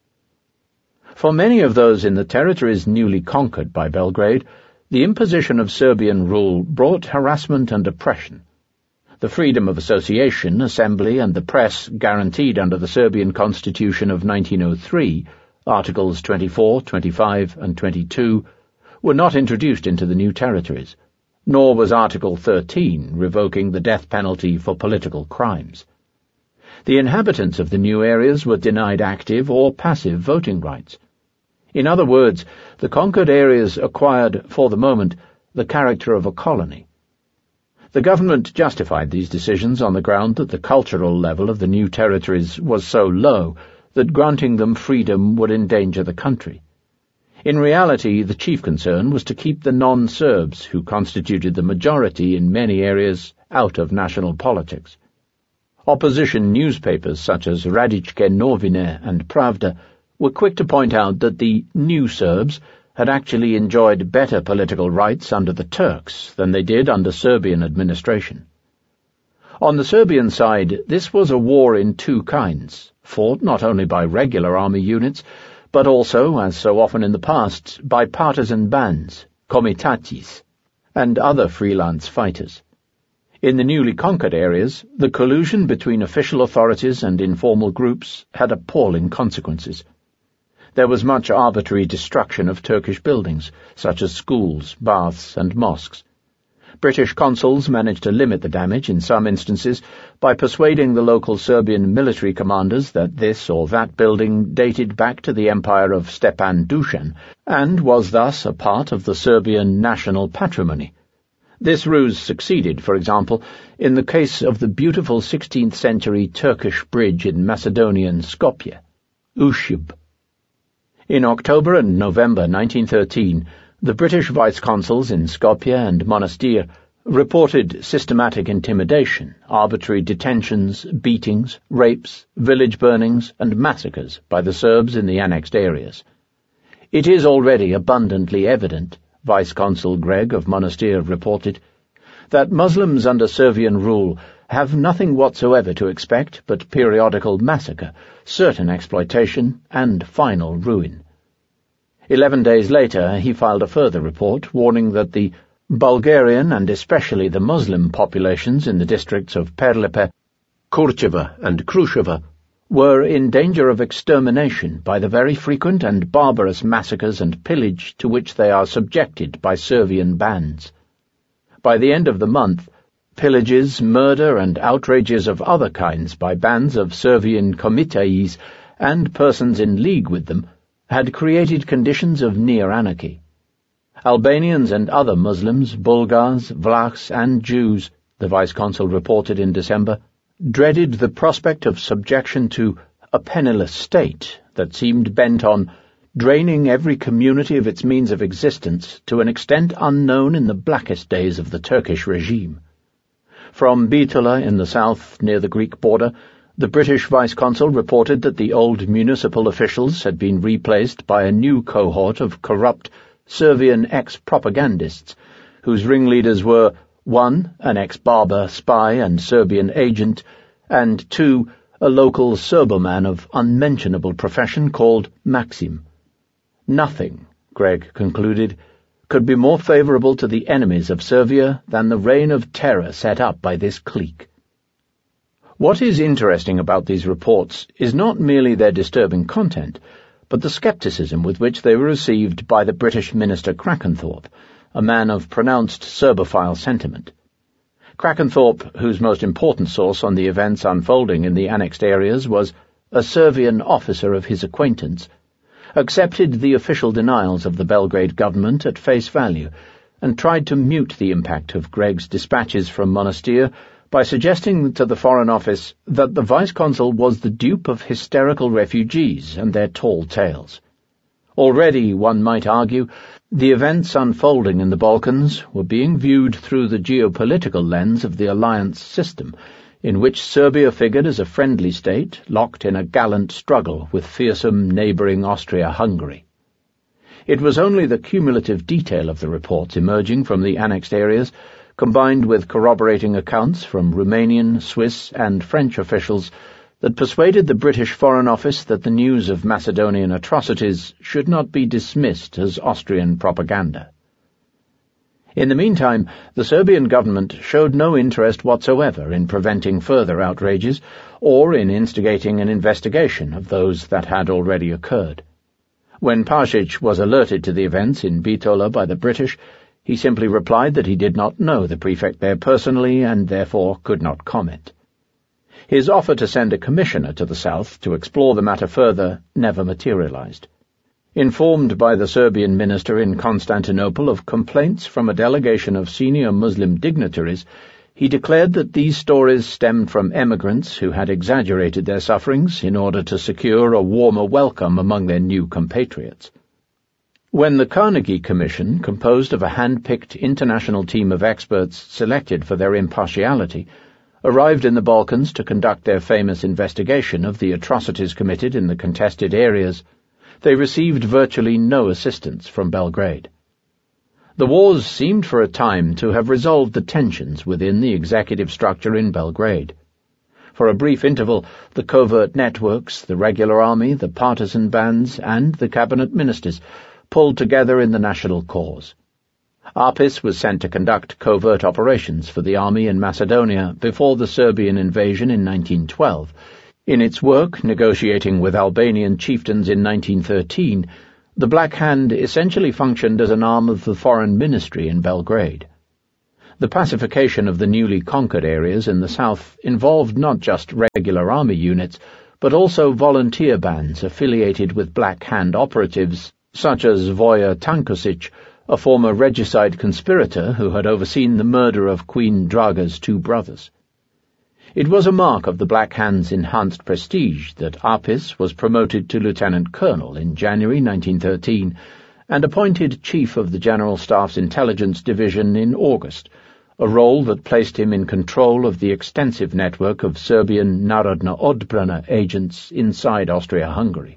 For many of those in the territories newly conquered by Belgrade, the imposition of Serbian rule brought harassment and oppression. The freedom of association, assembly, and the press guaranteed under the Serbian Constitution of 1903, Articles 24, 25, and 22, were not introduced into the new territories, nor was Article 13 revoking the death penalty for political crimes. The inhabitants of the new areas were denied active or passive voting rights. In other words, the conquered areas acquired, for the moment, the character of a colony. The government justified these decisions on the ground that the cultural level of the new territories was so low that granting them freedom would endanger the country. In reality, the chief concern was to keep the non-Serbs, who constituted the majority in many areas, out of national politics. Opposition newspapers such as Radičke Novine and Pravda were quick to point out that the new Serbs had actually enjoyed better political rights under the Turks than they did under Serbian administration. On the Serbian side, this was a war in two kinds, fought not only by regular army units, but also, as so often in the past, by partisan bands, komitatis, and other freelance fighters. In the newly conquered areas, the collusion between official authorities and informal groups had appalling consequences. There was much arbitrary destruction of Turkish buildings, such as schools, baths, and mosques. British consuls managed to limit the damage in some instances by persuading the local Serbian military commanders that this or that building dated back to the empire of Stepan Dusan and was thus a part of the Serbian national patrimony. This ruse succeeded, for example, in the case of the beautiful 16th-century Turkish bridge in Macedonian Skopje, Ushib. In October and November 1913, The British vice-consuls in Skopje and Monastir reported systematic intimidation, arbitrary detentions, beatings, rapes, village burnings, and massacres by the Serbs in the annexed areas. It is already abundantly evident, Vice-Consul Greg of Monastir reported, that Muslims under Serbian rule have nothing whatsoever to expect but periodical massacre, certain exploitation, and final ruin. 11 days later, he filed a further report warning that the Bulgarian and especially the Muslim populations in the districts of Perlepe, Kurcheva, and Krusheva were in danger of extermination by the very frequent and barbarous massacres and pillage to which they are subjected by Servian bands. By the end of the month, pillages, murder, and outrages of other kinds by bands of Servian komiteis and persons in league with them had created conditions of near anarchy. Albanians and other Muslims, Bulgars, Vlachs, and Jews, the vice-consul reported in December, dreaded the prospect of subjection to a penniless state that seemed bent on draining every community of its means of existence to an extent unknown in the blackest days of the Turkish regime. From Bitola in the south, near the Greek border, the British vice-consul reported that the old municipal officials had been replaced by a new cohort of corrupt Serbian ex-propagandists, whose ringleaders were 1. An ex-barber, spy, and Serbian agent, and 2. A local Serboman of unmentionable profession called Maxim. Nothing, Greg concluded, could be more favourable to the enemies of Serbia than the reign of terror set up by this clique. What is interesting about these reports is not merely their disturbing content, but the scepticism with which they were received by the British minister Krakenthorpe, a man of pronounced Serbophile sentiment. Krakenthorpe, whose most important source on the events unfolding in the annexed areas was a Serbian officer of his acquaintance, accepted the official denials of the Belgrade government at face value and tried to mute the impact of Greg's dispatches from Monastir by suggesting to the Foreign Office that the vice-consul was the dupe of hysterical refugees and their tall tales. Already, one might argue, the events unfolding in the Balkans were being viewed through the geopolitical lens of the alliance system, in which Serbia figured as a friendly state locked in a gallant struggle with fearsome neighbouring Austria-Hungary. It was only the cumulative detail of the reports emerging from the annexed areas, combined with corroborating accounts from Romanian, Swiss, and French officials, that persuaded the British Foreign Office that the news of Macedonian atrocities should not be dismissed as Austrian propaganda. In the meantime, the Serbian government showed no interest whatsoever in preventing further outrages or in instigating an investigation of those that had already occurred. When Pasic was alerted to the events in Bitola by the British, he simply replied that he did not know the prefect there personally and therefore could not comment. His offer to send a commissioner to the south to explore the matter further never materialized. Informed by the Serbian minister in Constantinople of complaints from a delegation of senior Muslim dignitaries, he declared that these stories stemmed from emigrants who had exaggerated their sufferings in order to secure a warmer welcome among their new compatriots. When the Carnegie Commission, composed of a hand-picked international team of experts selected for their impartiality, arrived in the Balkans to conduct their famous investigation of the atrocities committed in the contested areas, they received virtually no assistance from Belgrade. The wars seemed for a time to have resolved the tensions within the executive structure in Belgrade. For a brief interval, the covert networks, the regular army, the partisan bands, and the cabinet ministers pulled together in the national cause. Apis was sent to conduct covert operations for the army in Macedonia before the Serbian invasion in 1912. In its work negotiating with Albanian chieftains in 1913, the Black Hand essentially functioned as an arm of the foreign ministry in Belgrade. The pacification of the newly conquered areas in the south involved not just regular army units, but also volunteer bands affiliated with Black Hand operatives, such as Voja Tankosic, a former regicide conspirator who had overseen the murder of Queen Draga's two brothers. It was a mark of the Black Hand's enhanced prestige that Apis was promoted to lieutenant colonel in January 1913, and appointed Chief of the General Staff's Intelligence Division in August, a role that placed him in control of the extensive network of Serbian Narodna Odbrana agents inside Austria-Hungary.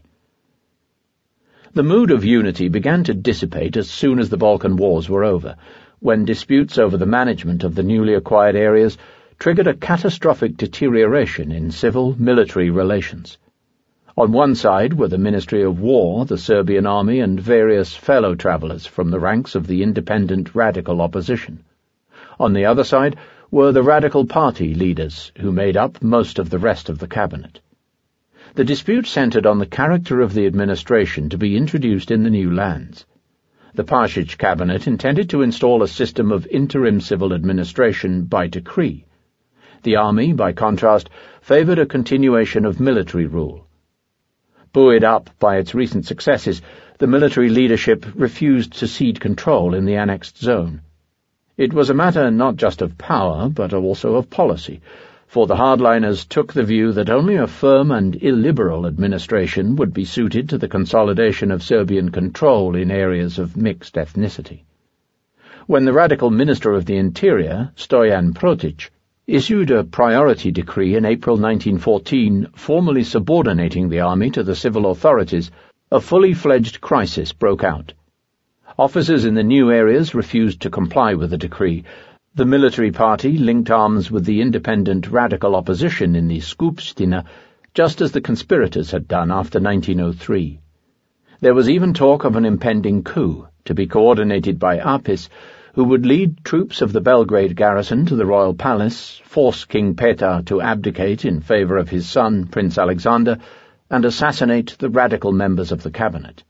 The mood of unity began to dissipate as soon as the Balkan Wars were over, when disputes over the management of the newly acquired areas triggered a catastrophic deterioration in civil-military relations. On one side were the Ministry of War, the Serbian army, and various fellow travellers from the ranks of the independent radical opposition. On the other side were the Radical Party leaders, who made up most of the rest of the cabinet. The dispute centred on the character of the administration to be introduced in the new lands. The Pasich cabinet intended to install a system of interim civil administration by decree. The army, by contrast, favoured a continuation of military rule. Buoyed up by its recent successes, the military leadership refused to cede control in the annexed zone. It was a matter not just of power, but also of policy, for the hardliners took the view that only a firm and illiberal administration would be suited to the consolidation of Serbian control in areas of mixed ethnicity. When the radical Minister of the Interior, Stojan Protic, issued a priority decree in April 1914 formally subordinating the army to the civil authorities, a fully-fledged crisis broke out. Officers in the new areas refused to comply with the decree. The military party linked arms with the independent radical opposition in the Skupština, just as the conspirators had done after 1903. There was even talk of an impending coup, to be coordinated by Apis, who would lead troops of the Belgrade garrison to the royal palace, force King Petar to abdicate in favour of his son, Prince Alexander, and assassinate the radical members of the cabinet.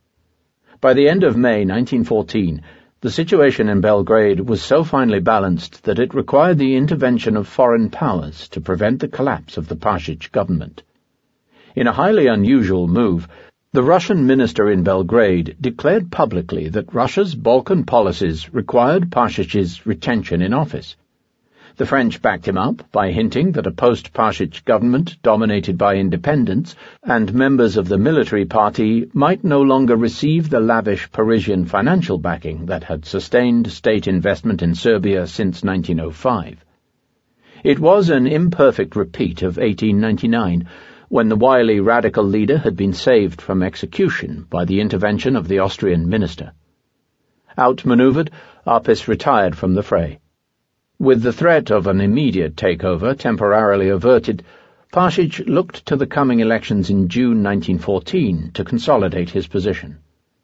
By the end of May 1914, the situation in Belgrade was so finely balanced that it required the intervention of foreign powers to prevent the collapse of the Pasich government. In a highly unusual move, the Russian minister in Belgrade declared publicly that Russia's Balkan policies required Pasich's retention in office. The French backed him up by hinting that a post-Pasich government dominated by independents and members of the military party might no longer receive the lavish Parisian financial backing that had sustained state investment in Serbia since 1905. It was an imperfect repeat of 1899, when the wily radical leader had been saved from execution by the intervention of the Austrian minister. Outmanoeuvred, Apis retired from the fray. With the threat of an immediate takeover temporarily averted, Pasich looked to the coming elections in June 1914 to consolidate his position.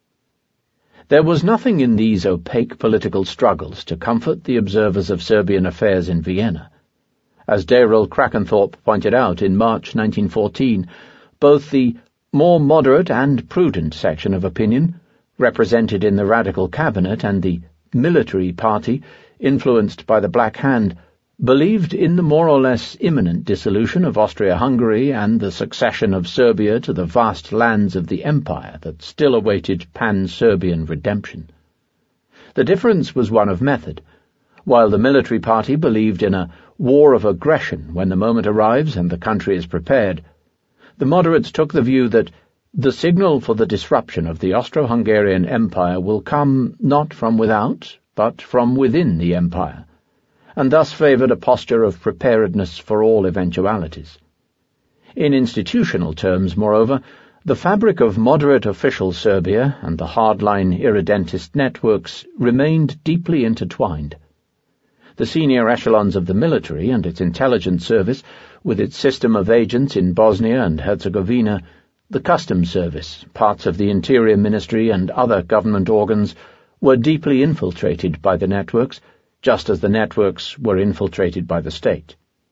There was nothing in these opaque political struggles to comfort the observers of Serbian affairs in Vienna. As Daryl Krakenthorpe pointed out in March 1914, both the more moderate and prudent section of opinion, represented in the radical cabinet, and the military party, influenced by the Black Hand, believed in the more or less imminent dissolution of Austria-Hungary and the succession of Serbia to the vast lands of the empire that still awaited pan-Serbian redemption. The difference was one of method. While the military party believed in a war of aggression when the moment arrives and the country is prepared, the moderates took the view that the signal for the disruption of the Austro-Hungarian Empire will come not from without, but from within the empire, and thus favoured a posture of preparedness for all eventualities. In institutional terms, moreover, the fabric of moderate official Serbia and the hardline irredentist networks remained deeply intertwined. The senior echelons of the military and its intelligence service, with its system of agents in Bosnia and Herzegovina, the customs service, parts of the Interior Ministry and other government organs, were deeply infiltrated by the networks, just as the networks were infiltrated by the state.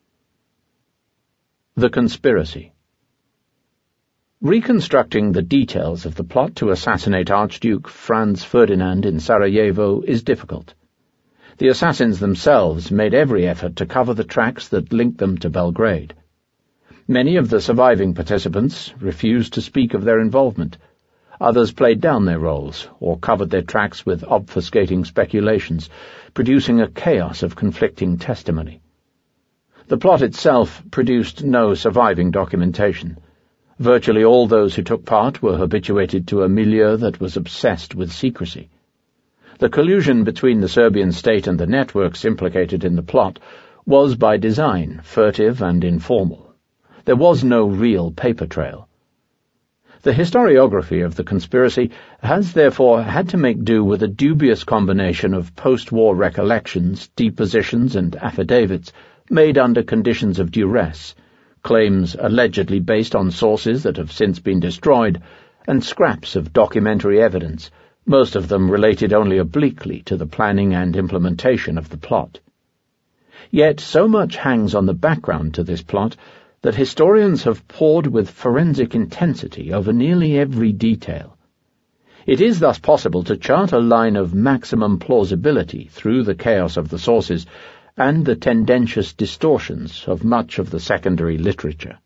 The conspiracy. Reconstructing the details of the plot to assassinate Archduke Franz Ferdinand in Sarajevo is difficult. The assassins themselves made every effort to cover the tracks that linked them to Belgrade. Many of the surviving participants refused to speak of their involvement. Others played down their roles, or covered their tracks with obfuscating speculations, producing a chaos of conflicting testimony. The plot itself produced no surviving documentation. Virtually all those who took part were habituated to a milieu that was obsessed with secrecy. The collusion between the Serbian state and the networks implicated in the plot was by design furtive and informal. There was no real paper trail. The historiography of the conspiracy has therefore had to make do with a dubious combination of post-war recollections, depositions, and affidavits made under conditions of duress, claims allegedly based on sources that have since been destroyed, and scraps of documentary evidence, most of them related only obliquely to the planning and implementation of the plot. Yet so much hangs on the background to this plot that historians have pored with forensic intensity over nearly every detail. It is thus possible to chart a line of maximum plausibility through the chaos of the sources and the tendentious distortions of much of the secondary literature.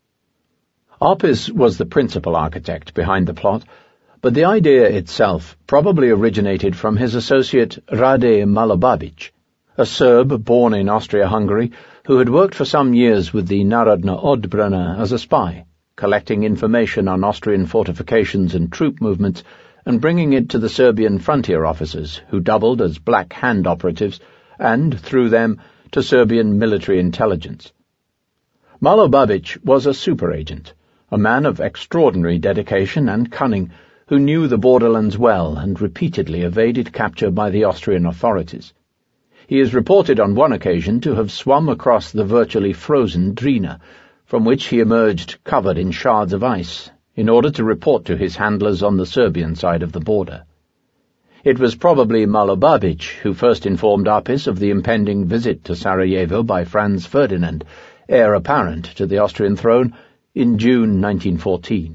Apis was the principal architect behind the plot, but the idea itself probably originated from his associate Rade Malobabic, a Serb born in Austria-Hungary who had worked for some years with the Narodna Odbrana as a spy, collecting information on Austrian fortifications and troop movements and bringing it to the Serbian frontier officers, who doubled as Black Hand operatives and, through them, to Serbian military intelligence. Malobabic was a super agent, a man of extraordinary dedication and cunning, who knew the borderlands well and repeatedly evaded capture by the Austrian authorities. He is reported on one occasion to have swum across the virtually frozen Drina, from which he emerged covered in shards of ice, in order to report to his handlers on the Serbian side of the border. It was probably Malobabic who first informed Apis of the impending visit to Sarajevo by Franz Ferdinand, heir apparent to the Austrian throne, in June 1914.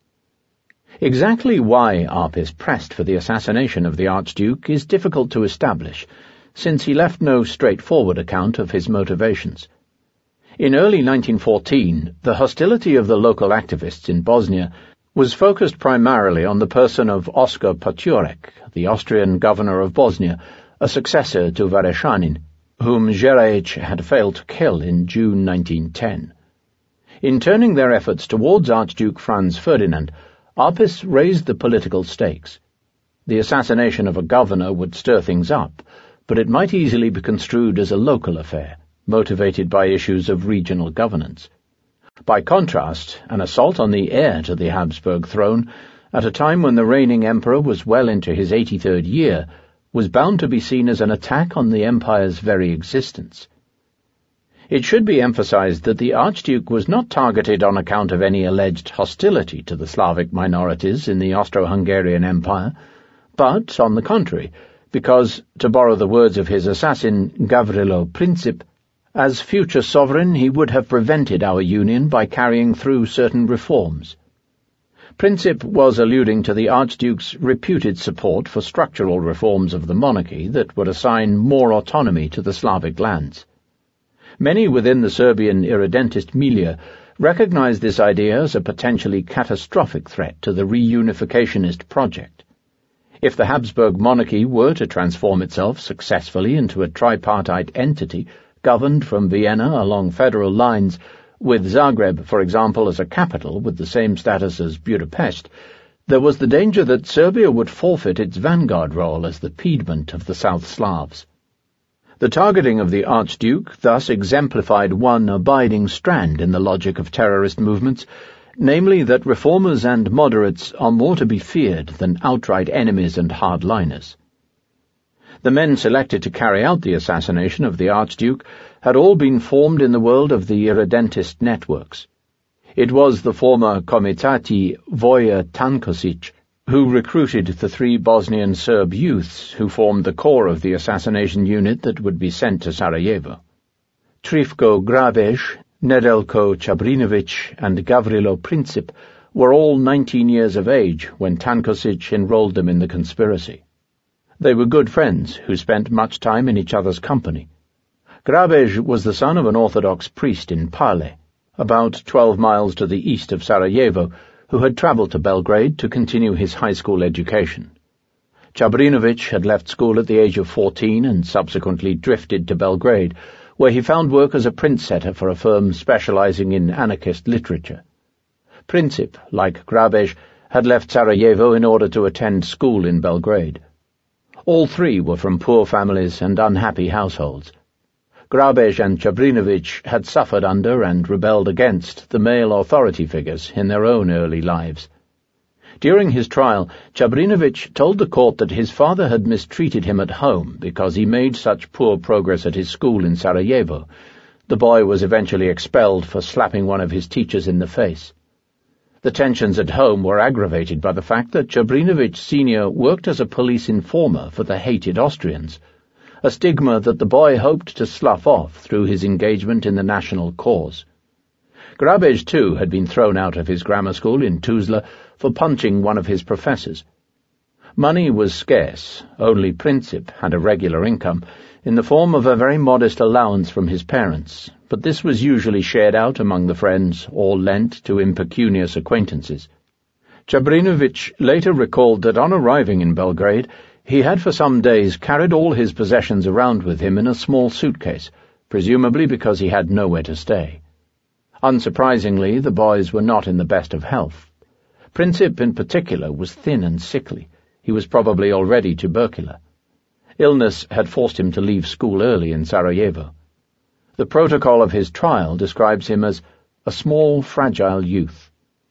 Exactly why Apis pressed for the assassination of the Archduke is difficult to establish, since he left no straightforward account of his motivations. In early 1914, the hostility of the local activists in Bosnia was focused primarily on the person of Oskar Potiorek, the Austrian governor of Bosnia, a successor to Vareshanin, whom Jerajic had failed to kill in June 1910. In turning their efforts towards Archduke Franz Ferdinand, Apis raised the political stakes. The assassination of a governor would stir things up, but it might easily be construed as a local affair, motivated by issues of regional governance. By contrast, an assault on the heir to the Habsburg throne, at a time when the reigning emperor was well into his 83rd year, was bound to be seen as an attack on the empire's very existence. It should be emphasized that the Archduke was not targeted on account of any alleged hostility to the Slavic minorities in the Austro-Hungarian Empire, but, on the contrary, because, to borrow the words of his assassin Gavrilo Princip, as future sovereign he would have prevented our union by carrying through certain reforms. Princip was alluding to the Archduke's reputed support for structural reforms of the monarchy that would assign more autonomy to the Slavic lands. Many within the Serbian irredentist milieu recognized this idea as a potentially catastrophic threat to the reunificationist project. If the Habsburg monarchy were to transform itself successfully into a tripartite entity governed from Vienna along federal lines, with Zagreb, for example, as a capital with the same status as Budapest, there was the danger that Serbia would forfeit its vanguard role as the Piedmont of the South Slavs. The targeting of the Archduke thus exemplified one abiding strand in the logic of terrorist movements, namely that reformers and moderates are more to be feared than outright enemies and hardliners. The men selected to carry out the assassination of the Archduke had all been formed in the world of the irredentist networks. It was the former Komitati Voja Tankosic who recruited the 3 Bosnian Serb youths who formed the core of the assassination unit that would be sent to Sarajevo. Trifko Grabeš, Nedeljko Čabrinović, and Gavrilo Princip were all 19 years of age when Tankosic enrolled them in the conspiracy. They were good friends who spent much time in each other's company. Grabeš was the son of an Orthodox priest in Pale, about 12 miles to the east of Sarajevo, who had travelled to Belgrade to continue his high school education. Čabrinović had left school at the age of 14 and subsequently drifted to Belgrade, where he found work as a print setter for a firm specializing in anarchist literature. Princip, like Grabež, had left Sarajevo in order to attend school in Belgrade. All three were from poor families and unhappy households. Grabež and Čabrinović had suffered under and rebelled against the male authority figures in their own early lives. During his trial, Čabrinović told the court that his father had mistreated him at home because he made such poor progress at his school in Sarajevo. The boy was eventually expelled for slapping one of his teachers in the face. The tensions at home were aggravated by the fact that Čabrinović Sr. worked as a police informer for the hated Austrians, a stigma that the boy hoped to slough off through his engagement in the national cause. Grabež, too, had been thrown out of his grammar school in Tuzla for punching one of his professors. Money was scarce. Only Princip had a regular income, in the form of a very modest allowance from his parents, but this was usually shared out among the friends or lent to impecunious acquaintances. Čabrinović later recalled that on arriving in Belgrade, he had for some days carried all his possessions around with him in a small suitcase, presumably because he had nowhere to stay. Unsurprisingly, the boys were not in the best of health. Princip, in particular, was thin and sickly. He was probably already tubercular. Illness had forced him to leave school early in Sarajevo. The protocol of his trial describes him as a small, fragile youth.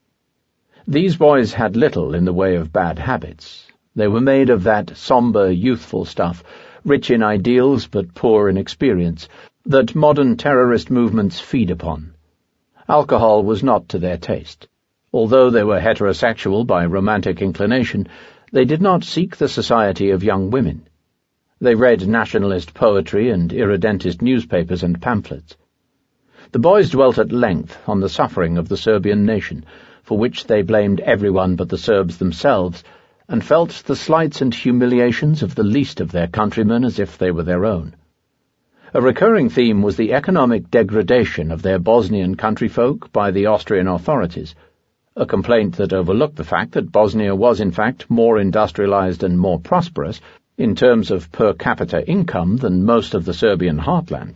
These boys had little in the way of bad habits. They were made of that sombre, youthful stuff, rich in ideals but poor in experience, that modern terrorist movements feed upon. Alcohol was not to their taste. Although they were heterosexual by romantic inclination, they did not seek the society of young women. They read nationalist poetry and irredentist newspapers and pamphlets. The boys dwelt at length on the suffering of the Serbian nation, for which they blamed everyone but the Serbs themselves, and felt the slights and humiliations of the least of their countrymen as if they were their own. A recurring theme was the economic degradation of their Bosnian countryfolk by the Austrian authorities, a complaint that overlooked the fact that Bosnia was in fact more industrialized and more prosperous in terms of per capita income than most of the Serbian heartland.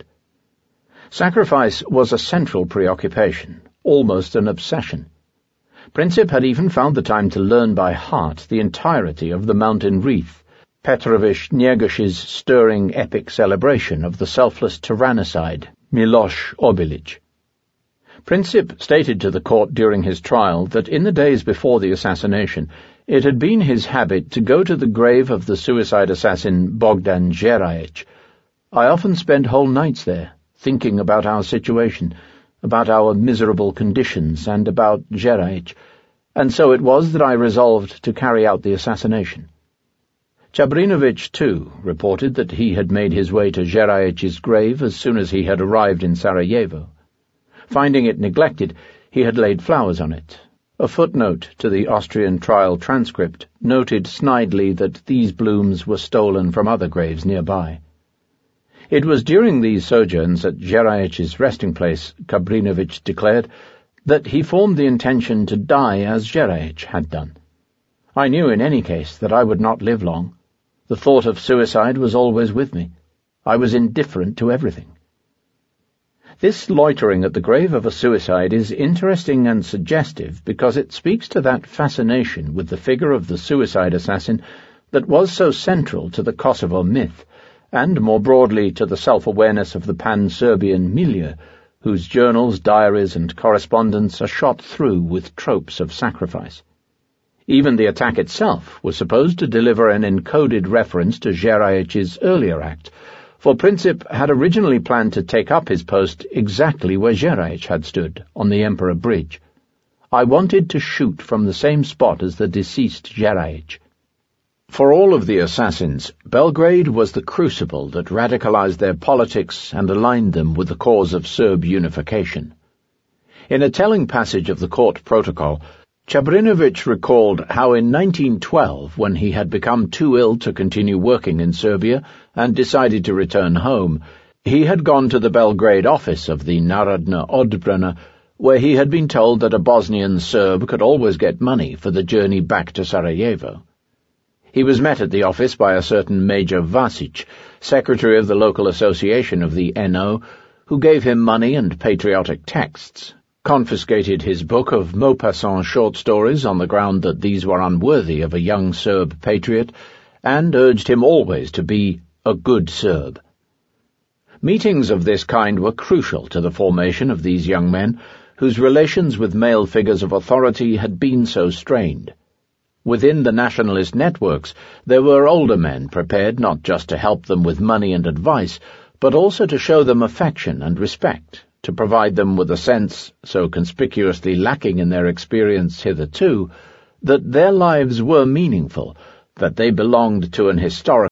Sacrifice was a central preoccupation, almost an obsession. Princip had even found the time to learn by heart the entirety of the Mountain Wreath, Petrović Njegoš's stirring epic celebration of the selfless tyrannicide, Miloš Obilić. Princip stated to the court during his trial that in the days before the assassination, it had been his habit to go to the grave of the suicide assassin Bogdan Jerajić. I often spent whole nights there, thinking about our situation, about our miserable conditions, and about Jerajić, and so it was that I resolved to carry out the assassination. Čabrinović, too, reported that he had made his way to Jerajić's grave as soon as he had arrived in Sarajevo. Finding it neglected, he had laid flowers on it. A footnote to the Austrian trial transcript noted snidely that these blooms were stolen from other graves nearby. It was during these sojourns at Jerajić's resting place, Čabrinović declared, that he formed the intention to die as Jerajić had done. I knew in any case that I would not live long. The thought of suicide was always with me. I was indifferent to everything. This loitering at the grave of a suicide is interesting and suggestive because it speaks to that fascination with the figure of the suicide assassin that was so central to the Kosovo myth, and more broadly to the self-awareness of the pan-Serbian milieu, whose journals, diaries, and correspondence are shot through with tropes of sacrifice. Even the attack itself was supposed to deliver an encoded reference to Jerajić's earlier act, for Princip had originally planned to take up his post exactly where Jerajić had stood, on the Emperor Bridge. I wanted to shoot from the same spot as the deceased Jerajić. For all of the assassins, Belgrade was the crucible that radicalized their politics and aligned them with the cause of Serb unification. In a telling passage of the court protocol, Čabrinović recalled how in 1912, when he had become too ill to continue working in Serbia and decided to return home, he had gone to the Belgrade office of the Narodna Odbrana, where he had been told that a Bosnian Serb could always get money for the journey back to Sarajevo. He was met at the office by a certain Major Vasic, secretary of the local association of the NO, who gave him money and patriotic texts, confiscated his book of Maupassant short stories on the ground that these were unworthy of a young Serb patriot, and urged him always to be a good Serb. Meetings of this kind were crucial to the formation of these young men, whose relations with male figures of authority had been so strained. Within the nationalist networks, there were older men prepared not just to help them with money and advice, but also to show them affection and respect, to provide them with a sense, so conspicuously lacking in their experience hitherto, that their lives were meaningful, that they belonged to an historical